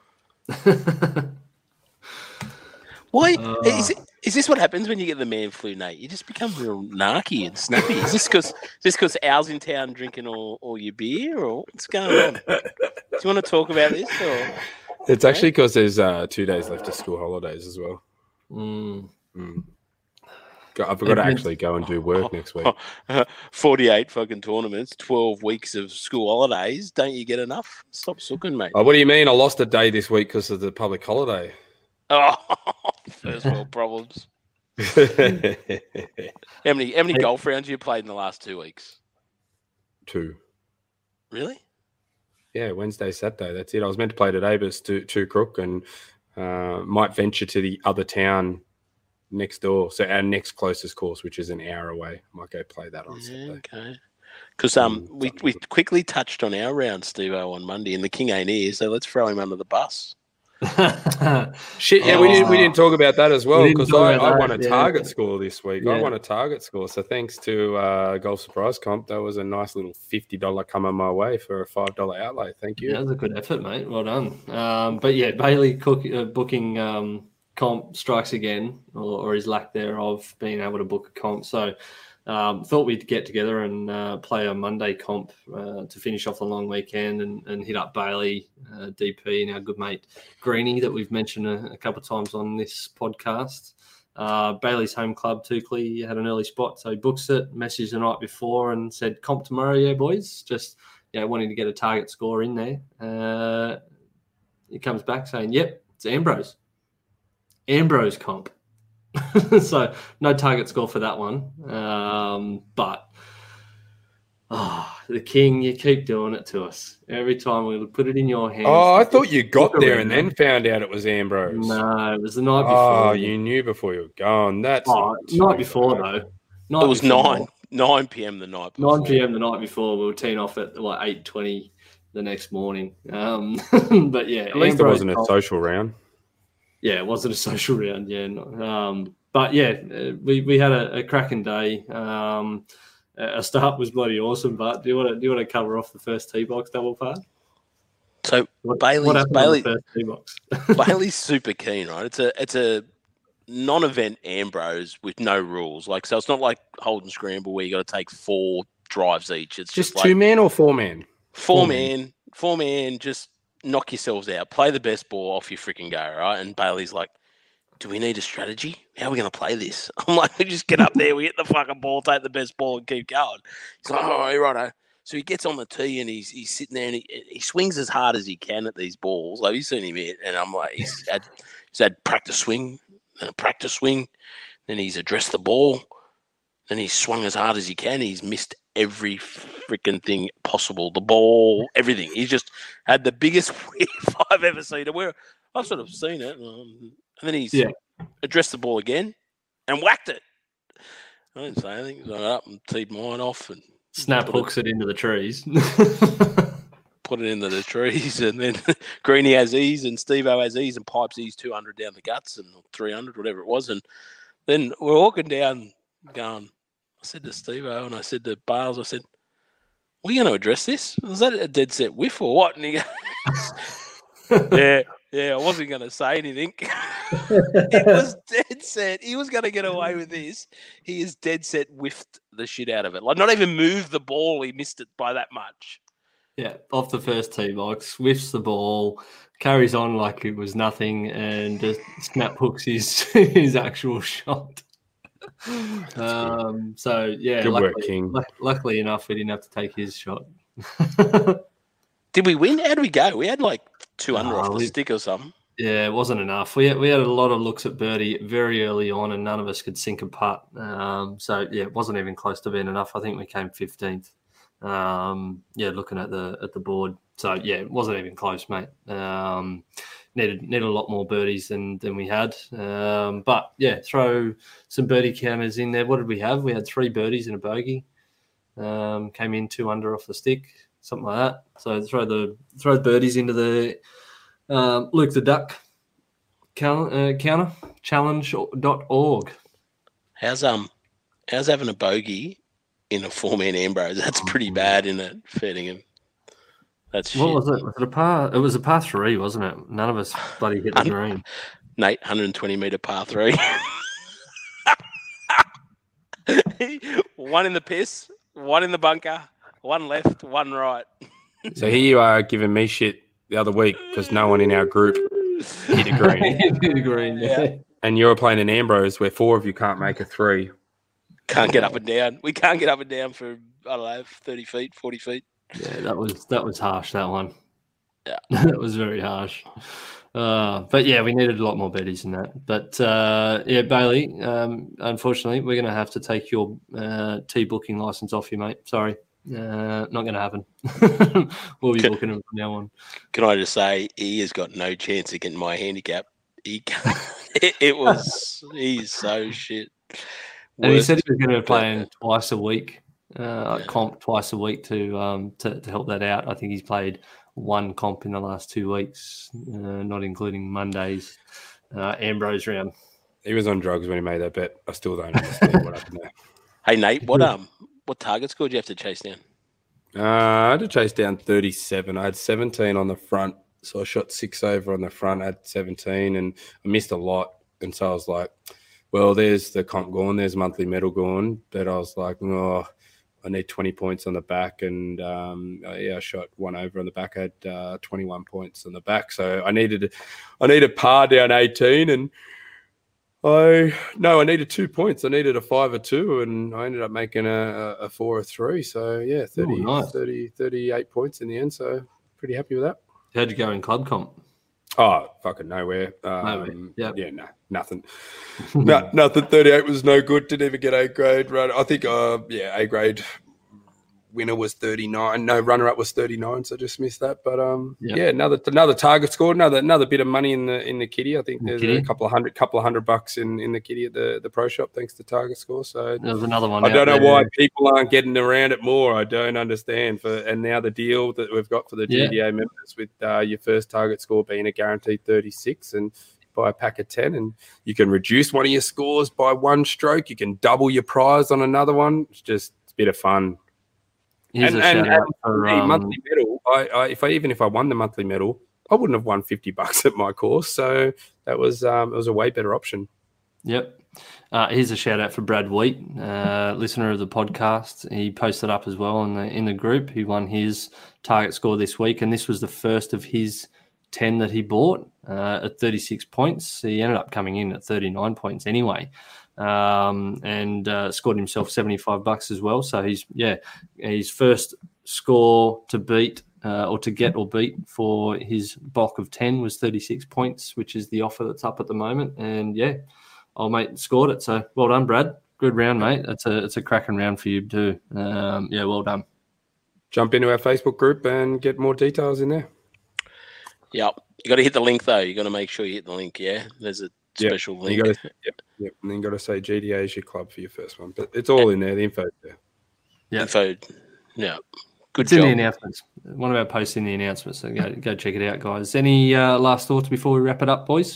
Why Uh. is it, is this what happens when you get the man flu, Nate? You just become real narky and snappy. Is this because just because Al's in town drinking all, all your beer, or what's going on? Do you want to talk about this? Or It's actually because there's uh, two days left of school holidays as well. Mm. Mm. Go- I've got to actually go and do work next week. forty-eight fucking tournaments, twelve weeks of school holidays. Don't you get enough? Stop sucking, mate. Oh, what do you mean? I lost a day this week because of the public holiday. Oh, first world problems. Two. How many how many golf rounds you played in the last two weeks? Really? Yeah, Wednesday, Saturday. That's it. I was meant to play today, but it's too, too crook, and uh, might venture to the other town next door. So our next closest course, which is an hour away, I might go play that on Yeah, Saturday. okay. Because um, Mm, we, something we good. quickly touched on our round, Steve-O, on Monday, and the King ain't here, so let's throw him under the bus. Shit, yeah, we didn't we Oh. didn't talk about that as well We didn't because talk I, about I that, won a yeah. target score this week. I Yeah. won a target score, so thanks to uh, Golf Surprise Comp, that was a nice little fifty dollar come on my way for a five dollar outlay. Thank you. Yeah, that was a good effort, mate. Well done. Um, but yeah, Bailey Cook uh, booking um, comp strikes again, or, or his lack thereof being able to book a comp. So um, thought we'd get together and uh, play a Monday comp uh, to finish off the long weekend and, and hit up Bailey, uh, D P, and our good mate Greenie that we've mentioned a, a couple of times on this podcast. Uh, Bailey's home club, Toukley, had an early spot, so he books it, messaged the night before and said, comp tomorrow, yeah, boys. Just yeah, wanting to get a target score in there. Uh, he comes back saying, yep, it's Ambrose. Ambrose comp. So no target score for that one. Um, but oh, the King, you keep doing it to us. Every time we put it in your hands. Oh, I thought you got Look there around. and then found out it was Ambrose. No, it was the night before. Oh, you knew before you were gone. That's Oh, not too night before, bad. though. Night It was before. nine, nine p.m. the night before. nine p.m. the night before. We were teeing off at like eight twenty the next morning. Um, but yeah, At least it Ambrose wasn't a comp- social round. Yeah, it wasn't a social round. Yeah, no. um, but yeah, uh, we, we had a, a cracking day. Um, a start was bloody awesome. But do you want to do you want to cover off the first tee box double part? So What, Bailey's- what happened Bailey- on the first tee box? Bailey's super keen, right? It's a it's a non-event Ambrose with no rules. Like, so it's not like Holden Scramble where you got to take four drives each. It's Just just, two like man or four man? four four man, four man. Just knock yourselves out. Play the best ball off your freaking go, right? And Bailey's like, do we need a strategy? How are we going to play this? I'm like, we just get up there, we hit the fucking ball, take the best ball and keep going. He's like, oh, righto. So he gets on the tee and he's he's sitting there and he, he swings as hard as he can at these balls. Like, you've seen him hit. And I'm like, he's had, he's had practice swing and a practice swing. Then he's addressed the ball. Then he's swung as hard as he can. He's missed every freaking thing possible. The ball, everything. He's just had the biggest whiff I've ever seen. Where I've sort of seen it. Um, and then he's yeah. addressed the ball again and whacked it. I didn't say anything. He went up and teed mine off and snap hooks it, it into the trees. Put it into the trees, and then Greenie has ease and Steve-O has ease and pipes ease two hundred down the guts and three hundred, whatever it was. And then we're walking down going, I said to Steve-O and I said to Bales, I said, "Are we going to address this? Was that a dead set whiff or what?" And he goes, yeah, yeah, I wasn't going to say anything. It was dead set. He was going to get away with this. He is dead set whiffed the shit out of it. Like, not even moved the ball. He missed it by that much. Yeah, off the first tee box, whiffs the ball, carries on like it was nothing, and just snap hooks his his actual shot. Um, so yeah, Good luckily, work, King. L- luckily enough, we didn't have to take his shot. Did we win? How did we go? We had like two under Oh, off the we- stick or something. Yeah, it wasn't enough. We had, we had a lot of looks at birdie very early on, and none of us could sink a putt. Um, so yeah, it wasn't even close to being enough. I think we came fifteenth. Um, yeah, looking at the at the board. So yeah, it wasn't even close, mate. Um, needed needed a lot more birdies than than we had. Um, but yeah, throw some birdie counters in there. What did we have? We had three birdies and a bogey. Um, came in two under off the stick, something like that. So throw the throw the birdies into the um, Luke the Duck cal- uh, counter challenge dot org. How's um how's having a bogey in a four man Ambrose? That's pretty bad, isn't it? Feeding him. That's shit. What was it? Was it a par? It was a par three, wasn't it? None of us bloody hit the Un- green. Nate, one hundred twenty meter par three. One in the piss, one in the bunker, one left, one right. So here you are giving me shit the other week because no one in our group hit a green. Hit the green, yeah. Yeah. And you're playing an Ambrose where four of you can't make a three. Can't get up and down. We can't get up and down for, I don't know, thirty feet, forty feet. Yeah, that was that was harsh, that one. Yeah. That was very harsh. Uh, but yeah, we needed a lot more birdies than that. But uh, yeah, Bailey, um, unfortunately, we're going to have to take your uh, tee booking license off you, mate. Sorry. Uh, not going to happen. We'll be Can- booking them from now on. Can I just say, he has got no chance of getting my handicap. He can't, it, it was, he's so shit. And he Worst- said he was going to be playing twice a week, uh, Yeah. comp twice a week to um to, to help that out. I think he's played one comp in the last two weeks, uh, not including Monday's uh, Ambrose round. He was on drugs when he made that bet. I still don't understand what happened there. Hey, Nate, what um, what target score do you have to chase down? Uh, I had to chase down thirty-seven. I had seventeen on the front, so I shot six over on the front. I had seventeen, and I missed a lot. And so I was like, well, there's the comp gone, there's monthly medal gone. But I was like, oh, I need twenty points on the back. And um, uh, yeah, I shot one over on the back. I had uh, twenty-one points on the back. So I needed, I needed par down eighteen, and I no, I needed two points. I needed a five or two, and I ended up making a, a four or three. So yeah, thirty, nice. thirty, thirty-eight points in the end. So pretty happy with that. How'd you go in club comp? Oh, fucking nowhere. Um, Nowhere, yep. Yeah, no, nothing. no, nothing. thirty-eight was no good. Didn't even get A grade. Right. I think, uh, yeah, A grade winner was thirty-nine. No, runner up was thirty-nine. So just missed that. But um, Yep. yeah, another another target score. Another another bit of money in the in the kitty. I think In the there's kitty? a couple of hundred couple of hundred bucks in, in the kitty at the, the pro shop thanks to target score. So There was another one. I out don't know there. why people aren't getting around it more. I don't understand. For and now the deal that we've got for the Yeah. G D A members with uh, your first target score being a guaranteed thirty-six, and buy a pack of ten, and you can reduce one of your scores by one stroke. You can double your prize on another one. It's just it's a bit of fun. Here's and a and, shout out and for, the um, monthly medal. I, I if I even if I won the monthly medal, I wouldn't have won fifty bucks at my course. So that was um, it was a way better option. Yep. Uh, here's a shout out for Brad Wheat, uh, listener of the podcast. He posted up as well in the in the group. He won his target score this week, and this was the first of his ten that he bought uh, at thirty-six points. He ended up coming in at thirty-nine points anyway, um, and uh, scored himself seventy-five bucks as well. So he's yeah, his first score to beat uh, or to get or beat for his bulk of ten was thirty-six points, which is the offer that's up at the moment. And yeah, old mate scored it. So well done, Brad. Good round, mate. It's a it's a cracking round for you too. Um, yeah, well done. Jump into our Facebook group and get more details in there. Yep. You got to hit the link though. You got to make sure you hit the link. Yeah, there's a special yep. link. You gotta, yep, yep. And then you got to say G D A is your club for your first one, but it's all in there. The info's there. Yeah, info. Yeah, good it's job. in the announcements. One of our posts in the announcements. So go go check it out, guys. Any uh, last thoughts before we wrap it up, boys?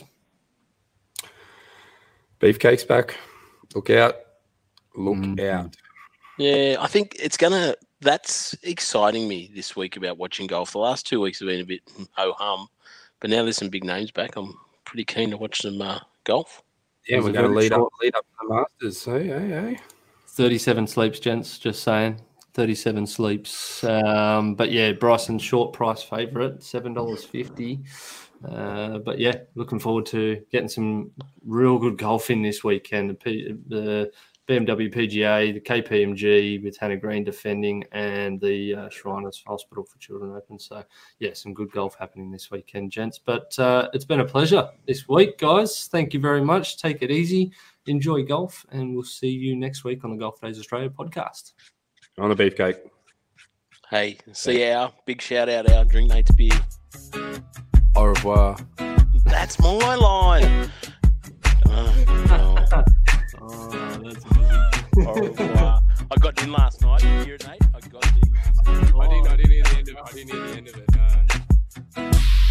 Beefcake's back. Look out. Look Mm. out. Yeah, I think it's gonna. That's exciting me this week about watching golf. The last two weeks have been a bit ho hum, but now there's some big names back. I'm pretty keen to watch some uh, golf. Yeah, It was we're a going to very lead up, short- lead up to the Masters. So, hey, hey. thirty-seven sleeps, gents. Just saying, thirty-seven sleeps. Um, but yeah, Bryson short price favourite, seven dollars fifty. Uh, but yeah, looking forward to getting some real good golf in this weekend. The, P, the B M W P G A, the K P M G with Hannah Green defending, and the uh, Shriners Hospital for Children Open. So yeah, some good golf happening this weekend, gents. But uh, it's been a pleasure this week, guys. Thank you very much. Take it easy. Enjoy golf, and we'll see you next week on the Golf Days Australia podcast. On the Beefcake. Hey, see ya. Big shout out our Drink Nate's beer. Au revoir. That's my line. Uh, oh. Oh, that's Au revoir. I got in last night. Did you hear it, Nate? I got in last night. I didn't, I didn't hear the end of it. I didn't hear the end of it. No.